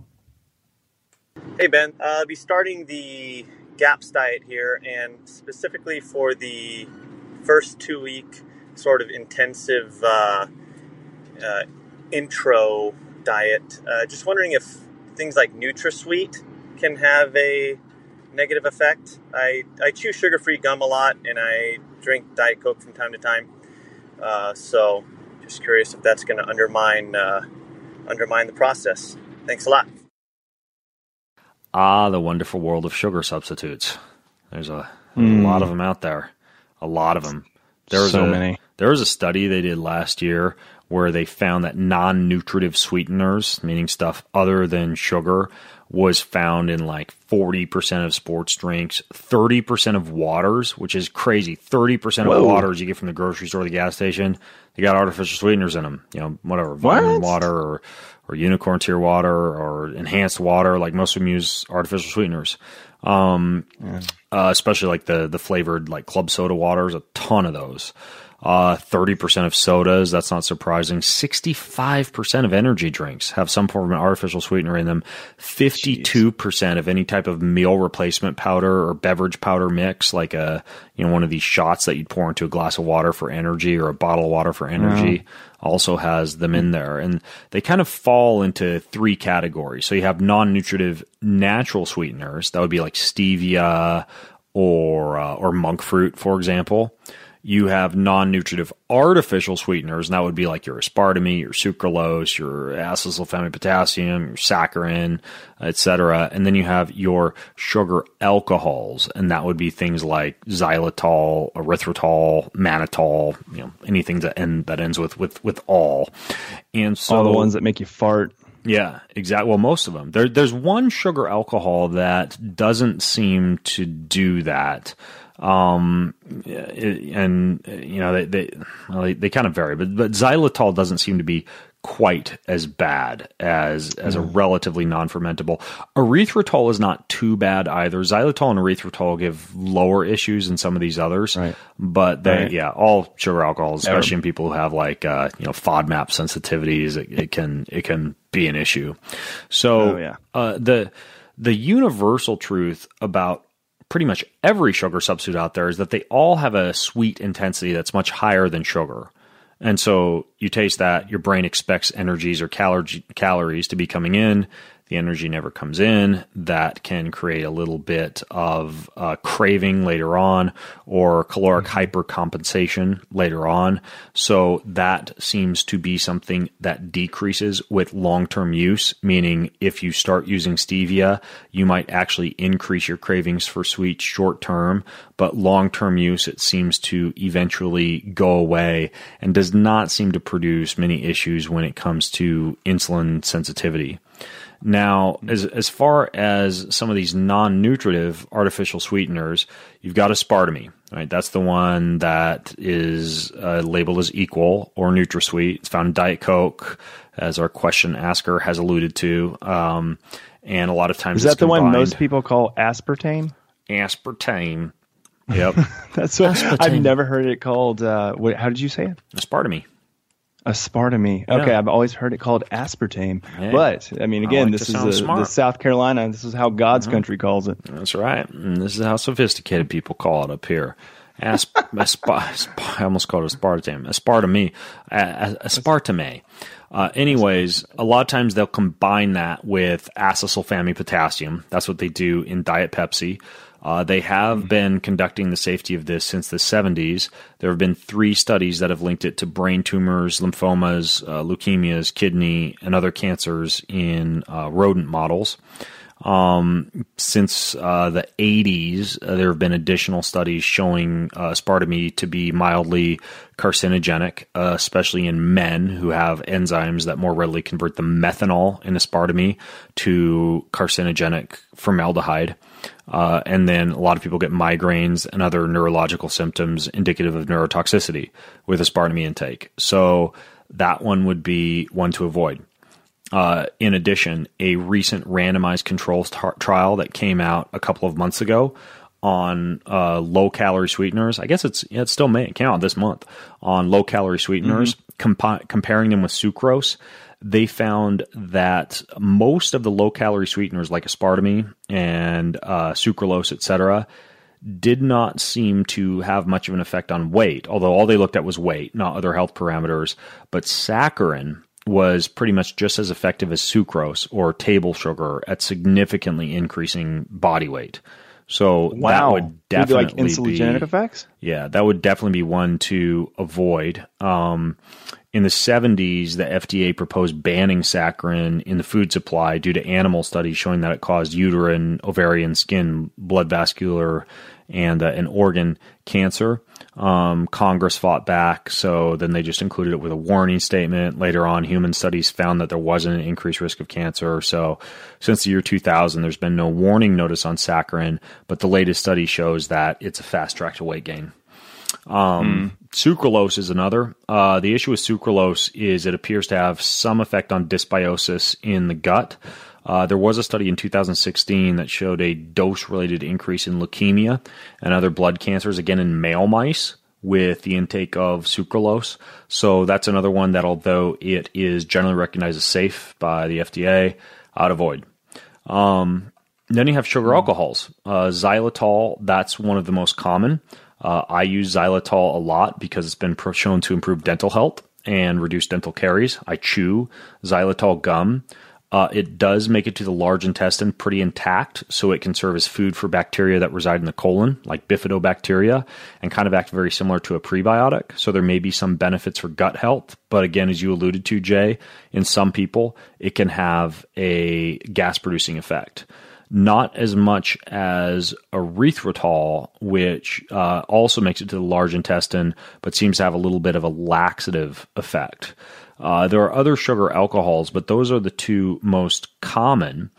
Hey, Ben. Uh, I'll be starting the GAPS diet here, and specifically for the first two-week sort of intensive uh, uh, intro diet. Uh, just wondering if things like NutraSweet can have a negative effect. I, I chew sugar-free gum a lot, and I drink Diet Coke from time to time. Uh, so just curious if that's going to undermine uh, undermine the process. Thanks a lot. Ah, the wonderful world of sugar substitutes. There's a, a mm. lot of them out there. A lot of them. There was so a, many. There was a study they did last year where they found that non-nutritive sweeteners, meaning stuff other than sugar, was found in like forty percent of sports drinks, thirty percent of waters, which is crazy. thirty percent Whoa. of waters you get from the grocery store or the gas station, they got artificial sweeteners in them. You know, whatever, vitamin What? water or, or unicorn tier water or enhanced water. Like most of them use artificial sweeteners. Um, yeah. uh, especially like the, the flavored like club soda waters, a ton of those. Uh, thirty percent of sodas, that's not surprising. sixty-five percent of energy drinks have some form of an artificial sweetener in them. fifty-two percent Jeez. Of any type of meal replacement powder or beverage powder mix, like a, you know, one of these shots that you'd pour into a glass of water for energy or a bottle of water for energy, yeah. also has them in there. And they kind of fall into three categories. So you have non-nutritive natural sweeteners. That would be like stevia or, uh, or monk fruit, for example. You have non-nutritive artificial sweeteners, and that would be like your aspartame, your sucralose, your acetylfamily potassium, your saccharin, et cetera. And then you have your sugar alcohols, and that would be things like xylitol, erythritol, mannitol, you know, anything that end that ends with with with all. And so all the ones that make you fart. Yeah, exactly. Well, most of them. There, there's one sugar alcohol that doesn't seem to do that. Um, and you know, they, they, well, they, they kind of vary, but, but xylitol doesn't seem to be quite as bad as, as mm. a relatively non-fermentable. Erythritol is not too bad either. Xylitol and erythritol give lower issues than some of these others, right. but they, right. yeah, all sugar alcohols, especially Ever. in people who have like, uh, you know, FODMAP sensitivities, it, it can, it can be an issue. So, oh, yeah. uh, the, the universal truth about pretty much every sugar substitute out there is that they all have a sweet intensity that's much higher than sugar. And so you taste that, your brain expects energies or cal- calories to be coming in. The energy never comes in. That can create a little bit of uh, craving later on or caloric hypercompensation later on. So that seems to be something that decreases with long-term use, meaning if you start using stevia, you might actually increase your cravings for sweets short-term, but long-term use, it seems to eventually go away and does not seem to produce many issues when it comes to insulin sensitivity. Now, as as far as some of these non-nutritive artificial sweeteners, you've got aspartame, right? That's the one that is uh, labeled as equal or NutraSweet. It's found in Diet Coke, as our question asker has alluded to. Um, and a lot of times, is that it's the combined. one most people call aspartame? Aspartame. Yep. That's what aspartame. I've never heard it called. Uh, what, how did you say it? Aspartame. Aspartame. Okay, yeah. I've always heard it called aspartame. Yeah. But, I mean, again, I like this is a, the South Carolina. This is how God's mm-hmm. country calls it. That's right. And this is how sophisticated people call it up here. Asp- asp- asp- I almost called it aspartame. Aspartame. Aspartame. Uh, anyways, a lot of times they'll combine that with acetylfamily potassium. That's what they do in Diet Pepsi. Uh, they have mm-hmm. been conducting the safety of this since the seventies. There have been three studies that have linked it to brain tumors, lymphomas, uh, leukemias, kidney, and other cancers in uh, rodent models. Um, since uh, the eighties, uh, there have been additional studies showing uh, aspartame to be mildly carcinogenic, uh, especially in men who have enzymes that more readily convert the methanol in aspartame to carcinogenic formaldehyde. Uh, and then a lot of people get migraines and other neurological symptoms indicative of neurotoxicity with aspartame intake. So that one would be one to avoid. Uh, in addition, a recent randomized control t- trial that came out a couple of months ago on uh, low-calorie sweeteners. I guess it's yeah, it still may count this month on low-calorie sweeteners, mm-hmm. compa- comparing them with sucrose. They found that most of the low-calorie sweeteners like aspartame and uh, sucralose, et cetera, did not seem to have much of an effect on weight, although all they looked at was weight, not other health parameters. But saccharin was pretty much just as effective as sucrose or table sugar at significantly increasing body weight. So wow. that would definitely like insulinogenic be, effects? Yeah, that would definitely be one to avoid. Um, in the seventies, the F D A proposed banning saccharin in the food supply due to animal studies showing that it caused uterine, ovarian, skin, blood vascular, and uh, an organ cancer. Um, Congress fought back, so then they just included it with a warning statement. Later on, human studies found that there wasn't an increased risk of cancer. So since the year two thousand, there's been no warning notice on saccharin, but the latest study shows that it's a fast track to weight gain. Um, mm. Sucralose is another. Uh, the issue with sucralose is it appears to have some effect on dysbiosis in the gut. Uh, there was a study in two thousand sixteen that showed a dose-related increase in leukemia and other blood cancers, again in male mice, with the intake of sucralose. So that's another one that, although it is generally recognized as safe by the F D A, I'd avoid. Um, then you have sugar alcohols. Uh, xylitol, that's one of the most common. Uh, I use xylitol a lot because it's been pro- shown to improve dental health and reduce dental caries. I chew xylitol gum. Uh, it does make it to the large intestine pretty intact, so it can serve as food for bacteria that reside in the colon, like bifidobacteria, and kind of act very similar to a prebiotic. So there may be some benefits for gut health. But again, as you alluded to, Jay, in some people, it can have a gas-producing effect. Not as much as erythritol, which uh, also makes it to the large intestine, but seems to have a little bit of a laxative effect. Uh, there are other sugar alcohols, but those are the two most common.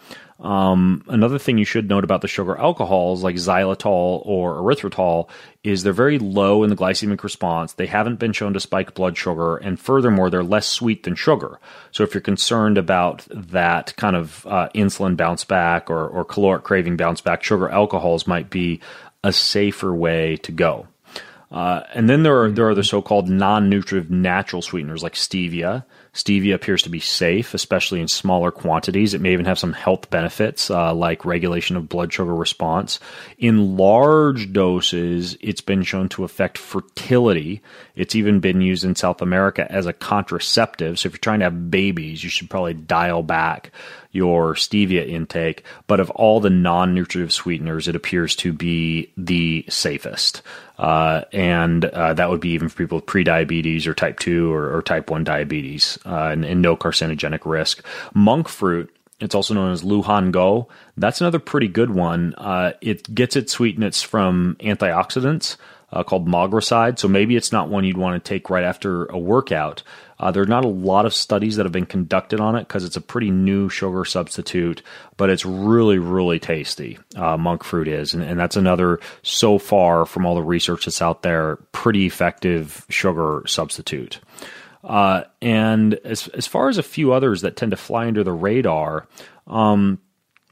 Um, another thing you should note about the sugar alcohols, like xylitol or erythritol, is they're very low in the glycemic response. They haven't been shown to spike blood sugar, and furthermore, they're less sweet than sugar. So if you're concerned about that kind of uh, insulin bounce back or, or caloric craving bounce back, sugar alcohols might be a safer way to go. Uh, and then there are there are the so-called non-nutritive natural sweeteners like stevia. Stevia appears to be safe, especially in smaller quantities. It may even have some health benefits, uh, like regulation of blood sugar response. In large doses, it's been shown to affect fertility. It's even been used in South America as a contraceptive. So if you're trying to have babies, you should probably dial back your stevia intake. But of all the non-nutritive sweeteners, it appears to be the safest. Uh, and uh, that would be even for people with prediabetes or type two or, or type one diabetes, uh, and, and no carcinogenic risk. Monk fruit, it's also known as Lujan Go. That's another pretty good one. Uh, it gets its sweetness from antioxidants uh, called magroside, so maybe it's not one you'd want to take right after a workout. Uh, there are not a lot of studies that have been conducted on it because it's a pretty new sugar substitute, but it's really, really tasty. Uh, monk fruit is, and, and that's another, so far from all the research that's out there, pretty effective sugar substitute. Uh, and as as far as a few others that tend to fly under the radar, um,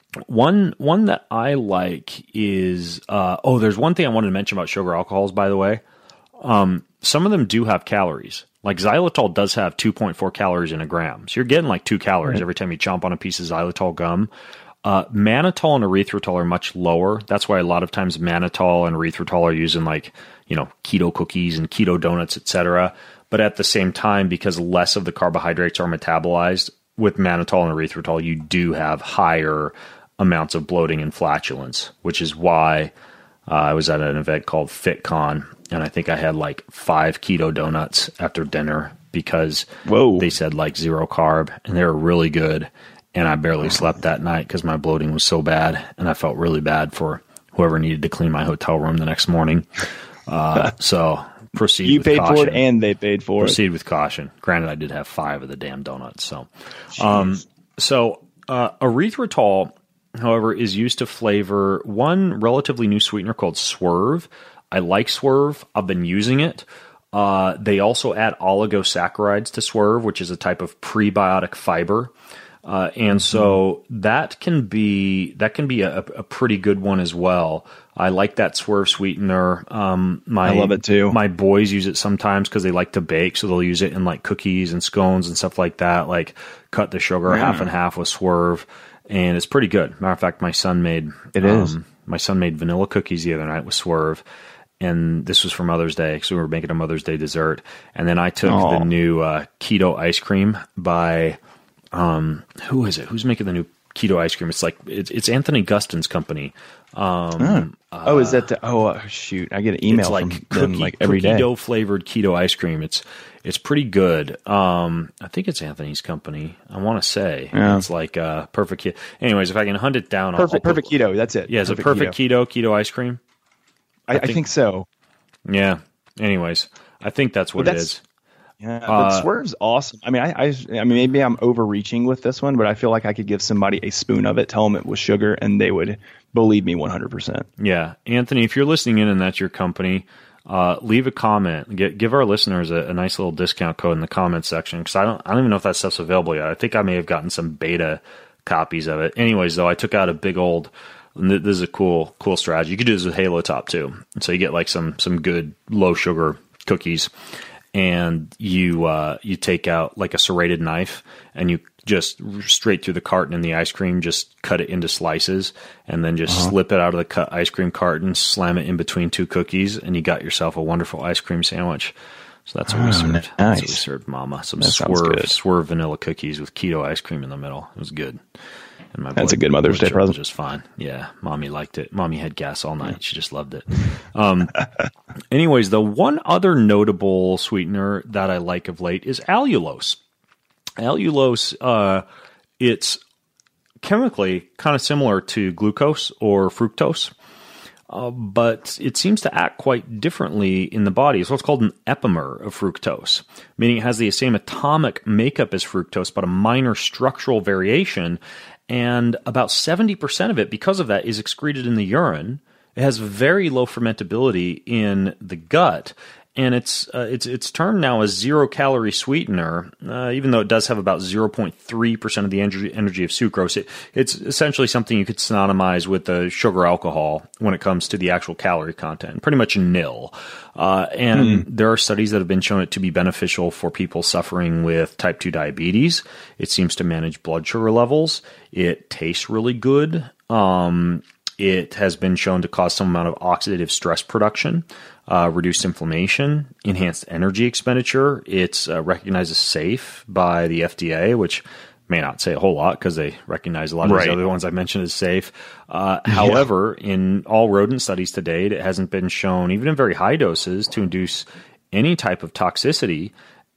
one one that I like is uh, oh, there's one thing I wanted to mention about sugar alcohols, by the way. Um, some of them do have calories. Like xylitol does have two point four calories in a gram. So you're getting like two calories right every time you chomp on a piece of xylitol gum. Uh, mannitol and erythritol are much lower. That's why a lot of times mannitol and erythritol are used in like, you know, keto cookies and keto donuts, et cetera. But at the same time, because less of the carbohydrates are metabolized, with mannitol and erythritol, you do have higher amounts of bloating and flatulence, which is why uh, I was at an event called FitCon, and I think I had like five keto donuts after dinner because Whoa. They said like zero carb, and they were really good. and I barely slept that night because my bloating was so bad, and I felt really bad for whoever needed to clean my hotel room the next morning. Uh, so proceed you with paid caution. for it, and they paid for proceed it. with caution. Granted, I did have five of the damn donuts. So, um, so uh, erythritol, however, is used to flavor one relatively new sweetener called Swerve. I like Swerve. I've been using it. Uh, they also add oligosaccharides to Swerve, which is a type of prebiotic fiber. Uh, and so that can be that can be a, a pretty good one as well. I like that Swerve sweetener. Um, my, I love it too. My boys use it sometimes because they like to bake, so they'll use it in like cookies and scones and stuff like that. Like cut the sugar Yeah. half and half with Swerve, and it's pretty good. Matter of fact, my son made it um, is. My son made vanilla cookies the other night with Swerve. And this was for Mother's Day, so we were making a Mother's Day dessert. And then I took Aww. the new uh, keto ice cream by, um, who is it? Who's making the new keto ice cream? It's like, it's, it's Anthony Gustin's company. Um, oh, oh is that the, oh, uh, shoot. I get an email it's like from cookie, them like every cookie day. dough flavored keto ice cream. It's, it's pretty good. Um, I think it's Anthony's company. I want to say Yeah. it's like, uh, perfect. Ke- Anyways, if I can hunt it down, I'll, Perfect, I'll put- perfect keto. That's it. Yeah, is it perfect keto, keto ice cream? I, I, think, I think so. Yeah. Anyways, I think that's what Well, it that's- is. Yeah, but Uh, Swerve's awesome. I mean, I, I, I mean, maybe I'm overreaching with this one, but I feel like I could give somebody a spoon of it, tell them it was sugar, and they would believe me one hundred percent. Yeah, Anthony, if you're listening in and that's your company, uh, leave a comment. Get, give our listeners a, a nice little discount code in the comments section because I don't, I don't even know if that stuff's available yet. I think I may have gotten some beta copies of it. Anyways, though, I took out a big old. This is a cool, cool strategy. You could do this with Halo Top too. So you get like some some good low sugar cookies. And you uh, you take out like a serrated knife and you just straight through the carton in the ice cream, just cut it into slices and then just uh-huh. slip it out of the cut ice cream carton, slam it in between two cookies, and you got yourself a wonderful ice cream sandwich. So that's what oh, we served. Nice. That's what we served Mama. Some that swerve swerve vanilla cookies with keto ice cream in the middle. It was good. And my That's blood, a good Mother's Day present. Just fine. Yeah, Mommy liked it. Mommy had gas all night. She just loved it. Um, anyways, the one other notable sweetener that I like of late is allulose. Allulose, uh, it's chemically kind of similar to glucose or fructose, uh, but it seems to act quite differently in the body. It's what's called an epimer of fructose, meaning it has the same atomic makeup as fructose, but a minor structural variation. And about seventy percent of it, because of that, is excreted in the urine. It has very low fermentability in the gut, and it's uh, it's it's termed now a zero-calorie sweetener, uh, even though it does have about zero point three percent of the energy, energy of sucrose. It, it's essentially something you could synonymize with the sugar alcohol when it comes to the actual calorie content, pretty much nil. Uh, and mm. there are studies that have been shown it to be beneficial for people suffering with type two diabetes. It seems to manage blood sugar levels. It tastes really good. Um, it has been shown to cause some amount of oxidative stress production, uh, reduced inflammation, enhanced energy expenditure. It's uh, recognized as safe by the F D A, which may not say a whole lot because they recognize a lot of right. these other ones I mentioned as safe. Uh, yeah. However, in all rodent studies to date, it hasn't been shown, even in very high doses, to induce any type of toxicity.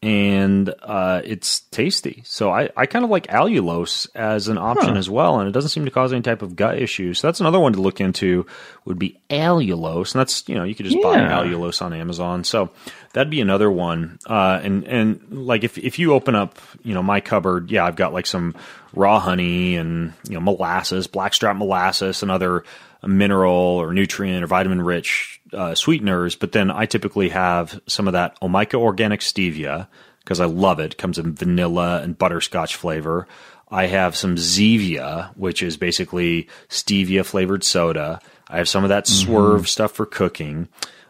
And uh, it's tasty. So I, I kind of like allulose as an option huh. as well, and it doesn't seem to cause any type of gut issues. So that's another one to look into would be allulose. And that's, you know, you could just yeah. buy allulose on Amazon. So that'd be another one. Uh, and, and like if, if you open up, you know, my cupboard, yeah, I've got like some raw honey and, you know, molasses, blackstrap molasses and other mineral or nutrient or vitamin rich uh, sweeteners, but then I typically have some of that Omica organic stevia because I love it. It comes in vanilla and butterscotch flavor. I have some Zevia, which is basically stevia flavored soda. I have some of that mm-hmm. Swerve stuff for cooking.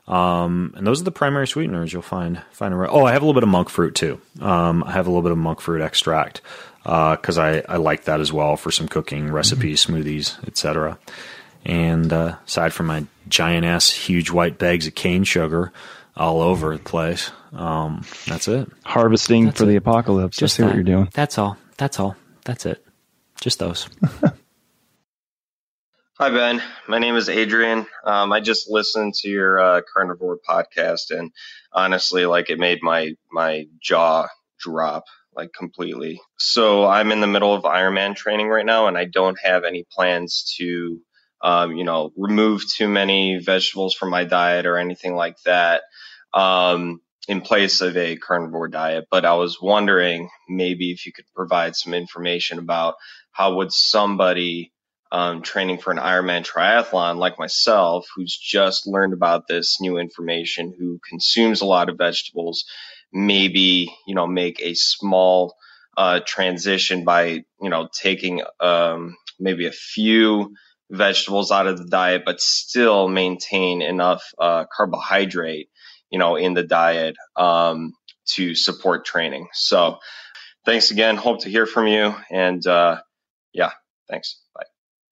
Um, and those are the primary sweeteners you'll find. find around. Oh, I have a little bit of monk fruit too. Um, I have a little bit of monk fruit extract because uh, I, I like that as well for some cooking recipes, mm-hmm. smoothies, et cetera. And uh, aside from my giant ass, huge white bags of cane sugar all over the place, um, that's it. Harvesting that's for it. the apocalypse. Just I see that. what you're doing. That's all. That's all. That's it. Just those. Hi, Ben. My name is Adrian. Um, I just listened to your uh, Carnivore podcast, and honestly, like it made my my jaw drop. like completely. So I'm in the middle of Ironman training right now, and I don't have any plans to, um, you know, remove too many vegetables from my diet or anything like that, um, in place of a carnivore diet. But I was wondering maybe if you could provide some information about how would somebody um, training for an Ironman triathlon like myself, who's just learned about this new information, who consumes a lot of vegetables, maybe, you know, make a small uh, transition by, you know, taking um, maybe a few vegetables out of the diet, but still maintain enough uh, carbohydrate, you know, in the diet um, to support training. So thanks again. Hope to hear from you. And uh, yeah, thanks. Bye.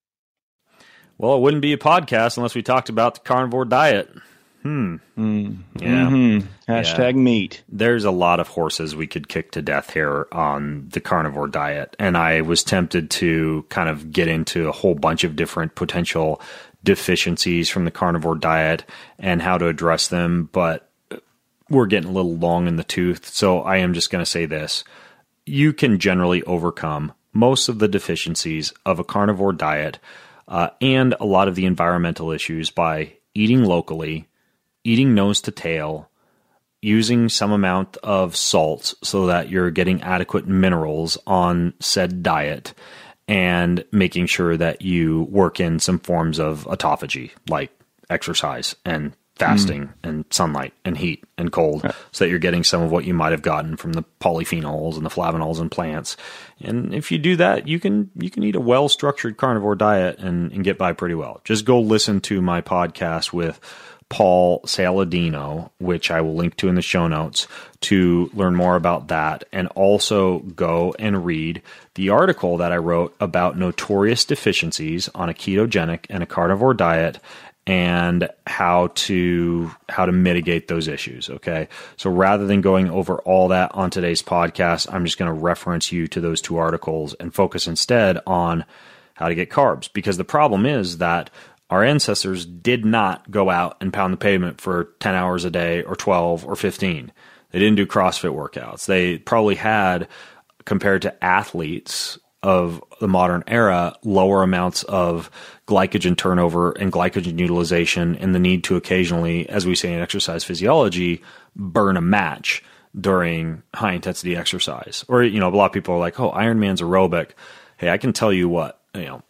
Well, it wouldn't be a podcast unless we talked about the carnivore diet. Hmm. Mm. Yeah. Mm-hmm. Hashtag yeah. meat. There's a lot of horses we could kick to death here on the carnivore diet. And I was tempted to kind of get into a whole bunch of different potential deficiencies from the carnivore diet and how to address them. But we're getting a little long in the tooth. So I am just going to say this. You can generally overcome most of the deficiencies of a carnivore diet uh, and a lot of the environmental issues by eating locally, eating nose to tail, using some amount of salt so that you're getting adequate minerals on said diet, and making sure that you work in some forms of autophagy like exercise and fasting mm. and sunlight and heat and cold, right, so that you're getting some of what you might have gotten from the polyphenols and the flavonols in plants. And if you do that, you can you can eat a well-structured carnivore diet and, and get by pretty well. Just go listen to my podcast with Paul Saladino, which I will link to in the show notes, to learn more about that. And also go and read the article that I wrote about notorious deficiencies on a ketogenic and a carnivore diet, and how to how to mitigate those issues, okay? So rather than going over all that on today's podcast, I'm just going to reference you to those two articles and focus instead on how to get carbs. Because the problem is that our ancestors did not go out and pound the pavement for ten hours a day or twelve or fifteen. They didn't do CrossFit workouts. They probably had, compared to athletes of the modern era, lower amounts of glycogen turnover and glycogen utilization, and the need to occasionally, as we say in exercise physiology, burn a match during high intensity exercise. Or, you know, a lot of people are like, oh, Ironman's aerobic. Hey, I can tell you what, you know,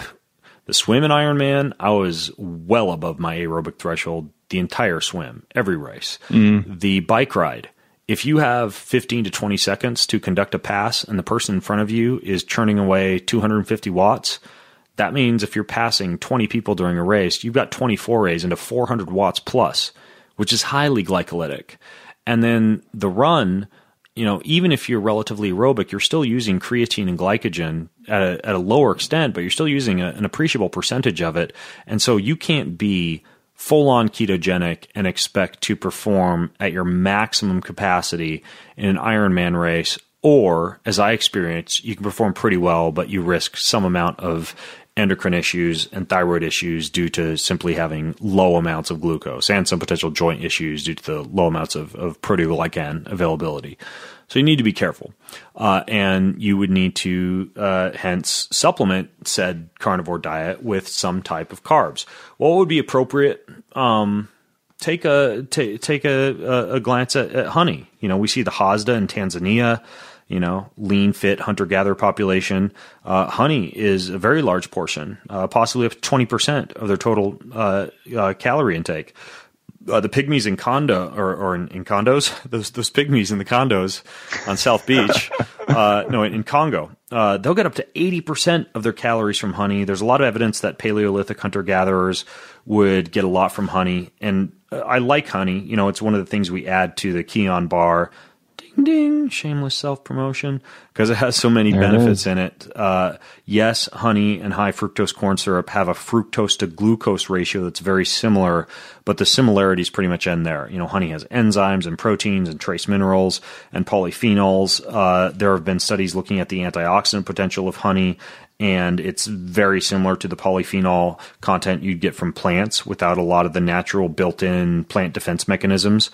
the swim in Ironman, I was well above my aerobic threshold the entire swim, every race. Mm. The bike ride, if you have fifteen to twenty seconds to conduct a pass and the person in front of you is churning away two hundred fifty watts, that means if you're passing twenty people during a race, you've got twenty-four A's into four hundred watts plus, which is highly glycolytic. And then the run, you know, even if you're relatively aerobic, you're still using creatine and glycogen at a, at a lower extent, but you're still using a, an appreciable percentage of it. And so you can't be full-on ketogenic and expect to perform at your maximum capacity in an Ironman race. Or, as I experienced, you can perform pretty well, but you risk some amount of endocrine issues and thyroid issues due to simply having low amounts of glucose, and some potential joint issues due to the low amounts of, of proteoglycan availability. So you need to be careful. Uh, and you would need to, uh, hence, supplement said carnivore diet with some type of carbs. What would be appropriate? Um, take a t- take a, a, a glance at, at honey. You know, we see the Hadza in Tanzania. You know, lean, fit, hunter-gatherer population. Uh, honey is a very large portion, uh, possibly up to twenty percent of their total uh, uh, calorie intake. Uh, the pygmies in condo or, or in, in condos, those those pygmies in the condos on South Beach, uh, no, in Congo, uh, they'll get up to eighty percent of their calories from honey. There's a lot of evidence that Paleolithic hunter-gatherers would get a lot from honey, and uh, I like honey. You know, it's one of the things we add to the Kion bar. Ding, shameless self-promotion, because it has so many there benefits in it. Uh, yes, honey and high fructose corn syrup have a fructose to glucose ratio that's very similar, but the similarities pretty much end there. You know, honey has enzymes and proteins and trace minerals and polyphenols. Uh, there have been studies looking at the antioxidant potential of honey, and it's very similar to the polyphenol content you'd get from plants without a lot of the natural built-in plant defense mechanisms.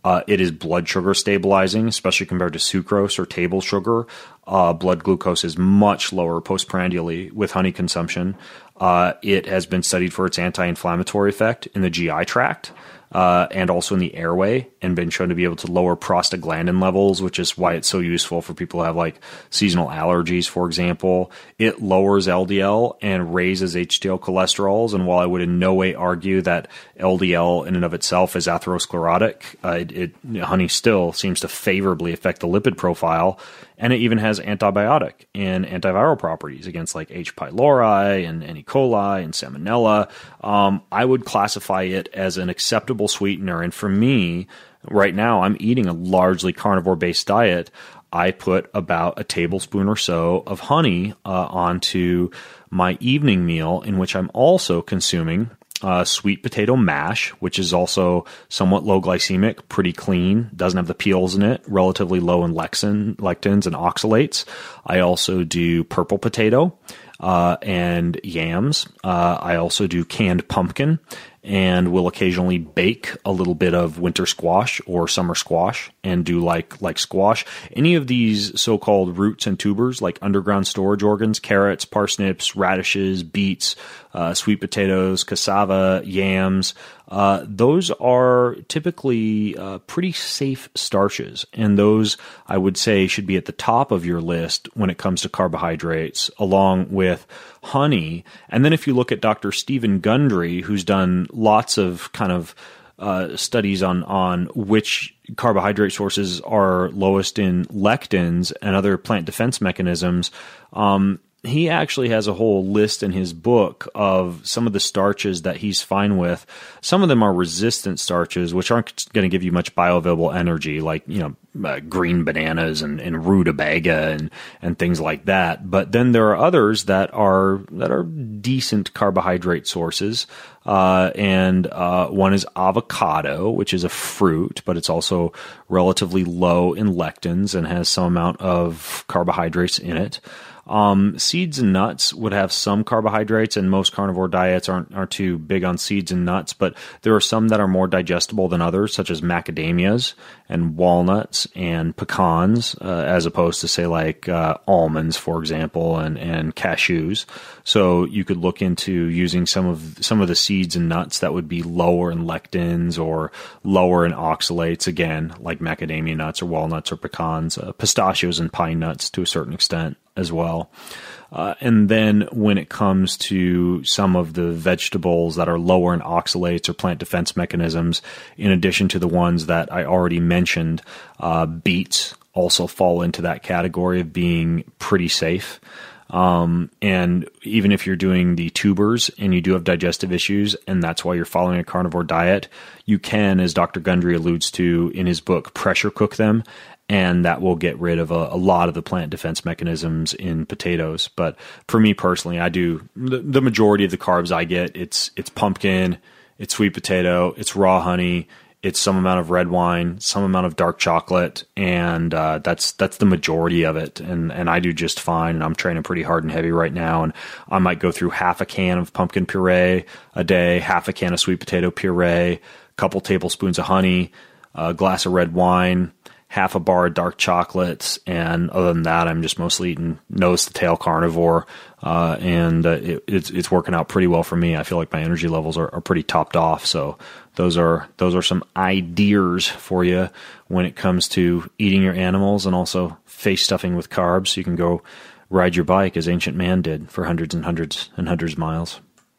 Uh, it is blood sugar stabilizing, especially compared to sucrose or table sugar. Uh, blood glucose is much lower postprandially with honey consumption. Uh, it has been studied for its anti-inflammatory effect in the G I tract. Uh, and also in the airway, and been shown to be able to lower prostaglandin levels, which is why it's so useful for people who have like seasonal allergies, for example. It lowers L D L and raises H D L cholesterols. And while I would in no way argue that L D L in and of itself is atherosclerotic, uh, it, it honey still seems to favorably affect the lipid profile. And it even has antibiotic and antiviral properties against like H. pylori and, and E. coli and Salmonella. Um, I would classify it as an acceptable sweetener. And for me, right now, I'm eating a largely carnivore-based diet. I put about a tablespoon or so of honey uh, onto my evening meal, in which I'm also consuming Uh, sweet potato mash, which is also somewhat low glycemic, pretty clean, doesn't have the peels in it, relatively low in lectin, lectins and oxalates. I also do purple potato uh, and yams. Uh, I also do canned pumpkin, and will occasionally bake a little bit of winter squash or summer squash and do like like squash. Any of these so-called roots and tubers, like underground storage organs, carrots, parsnips, radishes, beets, uh, sweet potatoes, cassava, yams, uh, those are typically uh, pretty safe starches. And those, I would say, should be at the top of your list when it comes to carbohydrates, along with honey. And then if you look at Doctor Stephen Gundry, who's done lots of kind of uh, studies on, on which carbohydrate sources are lowest in lectins and other plant defense mechanisms, um, he actually has a whole list in his book of some of the starches that he's fine with. Some of them are resistant starches, which aren't going to give you much bioavailable energy, like, you know, uh, green bananas and, and rutabaga and, and things like that. But then there are others that are, that are decent carbohydrate sources. Uh, and, uh, one is avocado, which is a fruit, but it's also relatively low in lectins and has some amount of carbohydrates in it. Um, seeds and nuts would have some carbohydrates, and most carnivore diets aren't, aren't too big on seeds and nuts, but there are some that are more digestible than others, such as macadamias and walnuts and pecans, uh, as opposed to, say, like uh, almonds, for example, and, and cashews. So you could look into using some of some of the seeds and nuts that would be lower in lectins or lower in oxalates, again, like macadamia nuts or walnuts or pecans, uh, pistachios and pine nuts to a certain extent as well. Uh, and then when it comes to some of the vegetables that are lower in oxalates or plant defense mechanisms, in addition to the ones that I already mentioned, uh, beets also fall into that category of being pretty safe. Um, and even if you're doing the tubers and you do have digestive issues, and that's why you're following a carnivore diet, you can, as Doctor Gundry alludes to in his book, pressure cook them. And that will get rid of a, a lot of the plant defense mechanisms in potatoes. But for me personally, I do the, the majority of the carbs I get. It's it's pumpkin, it's sweet potato, it's raw honey, it's some amount of red wine, some amount of dark chocolate, and uh, that's that's the majority of it. And and I do just fine. And I'm training pretty hard and heavy right now. And I might go through half a can of pumpkin puree a day, half a can of sweet potato puree, a couple tablespoons of honey, a glass of red wine, half a bar of dark chocolates, and other than that, I'm just mostly eating nose to tail carnivore, uh, and uh, it, it's it's working out pretty well for me. I feel like my energy levels are, are pretty topped off. So those are those are some ideas for you when it comes to eating your animals, and also face stuffing with carbs, so you can go ride your bike as ancient man did for hundreds and hundreds and hundreds of miles.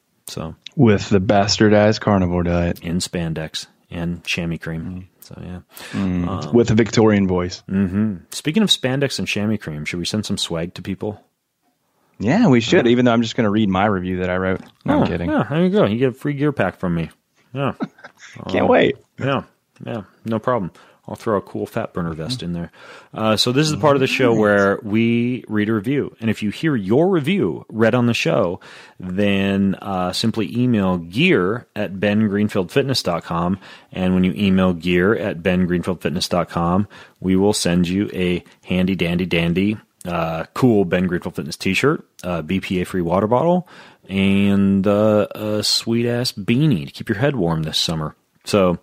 So with the bastardized carnivore diet in spandex and chamois cream. Mm. So yeah, mm, um, with a Victorian voice. Mm-hmm. Speaking of spandex and chamois cream, should we send some swag to people? Yeah, we should. Uh, even though I'm just going to read my review that I wrote. No, oh, I'm kidding. Yeah, there you go. You get a free gear pack from me. Yeah, can't uh, wait. Yeah, yeah, no problem. I'll throw a cool fat burner vest in there. Uh, so this is the part of the show where we read a review. And if you hear your review read on the show, then uh, simply email gear at ben greenfield fitness dot com. And when you email gear at ben greenfield fitness dot com, we will send you a handy dandy dandy uh, cool Ben Greenfield Fitness t-shirt, a B P A-free water bottle, and uh, a sweet-ass beanie to keep your head warm this summer. So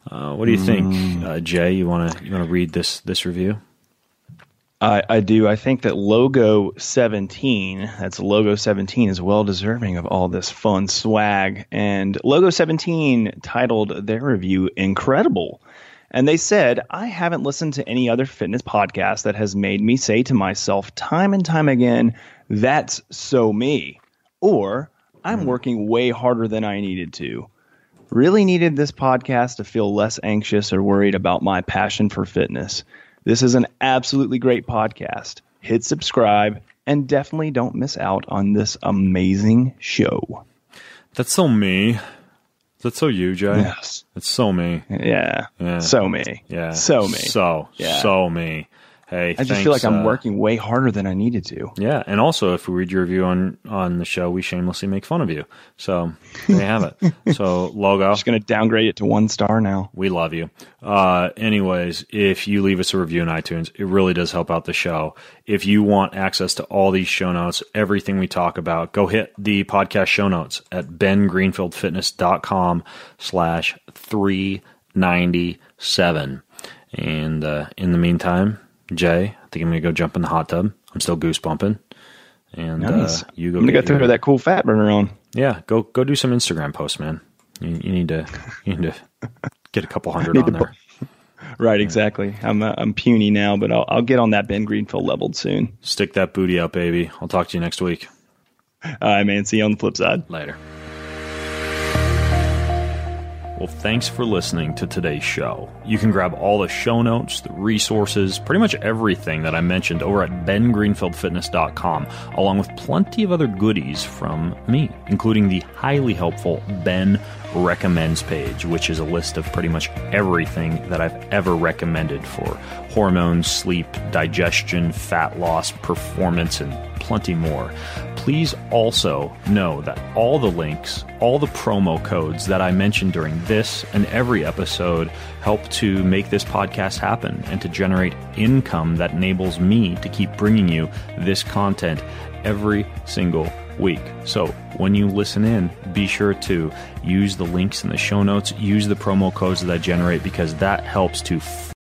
Uh, what do you think, uh, Jay? You want to you want to read this this review? I, I do. I think that Logo seventeen, that's Logo seventeen, is well deserving of all this fun swag. And Logo seventeen titled their review Incredible. And they said, I haven't listened to any other fitness podcast that has made me say to myself time and time again, that's so me. Or, I'm working way harder than I needed to. Really needed this podcast to feel less anxious or worried about my passion for fitness. This is an absolutely great podcast. Hit subscribe and definitely don't miss out on this amazing show. That's so me. That's so you, Jay. Yes. It's so me. Yeah. Yeah. So me. Yeah. So me. So, yeah. so me. Hey, I just thanks, feel like I'm uh, working way harder than I needed to. Yeah, and also if we read your review on, on the show, we shamelessly make fun of you. So there you have it. So Logo, I'm just going to downgrade it to one star now. we love you. Uh, anyways, if you leave us a review on iTunes, it really does help out the show. If you want access to all these show notes, everything we talk about, go hit the podcast show notes at ben greenfield fitness dot com slash three ninety-seven. And uh, in the meantime, Jay, I think I'm going to go jump in the hot tub. I'm still goose bumping. And Nice. uh, you go I'm going to get go your- throw that cool fat burner on. Yeah, go go do some Instagram posts, man. You, you need to you need to get a couple hundred Need on to there. Right, exactly. I'm uh, I'm puny now, but I'll, I'll get on that Ben Greenfield leveled soon. Stick that booty out, baby. I'll talk to you next week. All right, man. See you on the flip side. Later. Well, thanks for listening to today's show. You can grab all the show notes, the resources, pretty much everything that I mentioned over at ben greenfield fitness dot com, along with plenty of other goodies from me, including the highly helpful Ben Recommends page, which is a list of pretty much everything that I've ever recommended for hormones, sleep, digestion, fat loss, performance, and plenty more. Please also know that all the links, all the promo codes that I mentioned during this and every episode help to make this podcast happen and to generate income that enables me to keep bringing you this content every single week. So when you listen in, be sure to use the links in the show notes, use the promo codes that I generate, because that helps to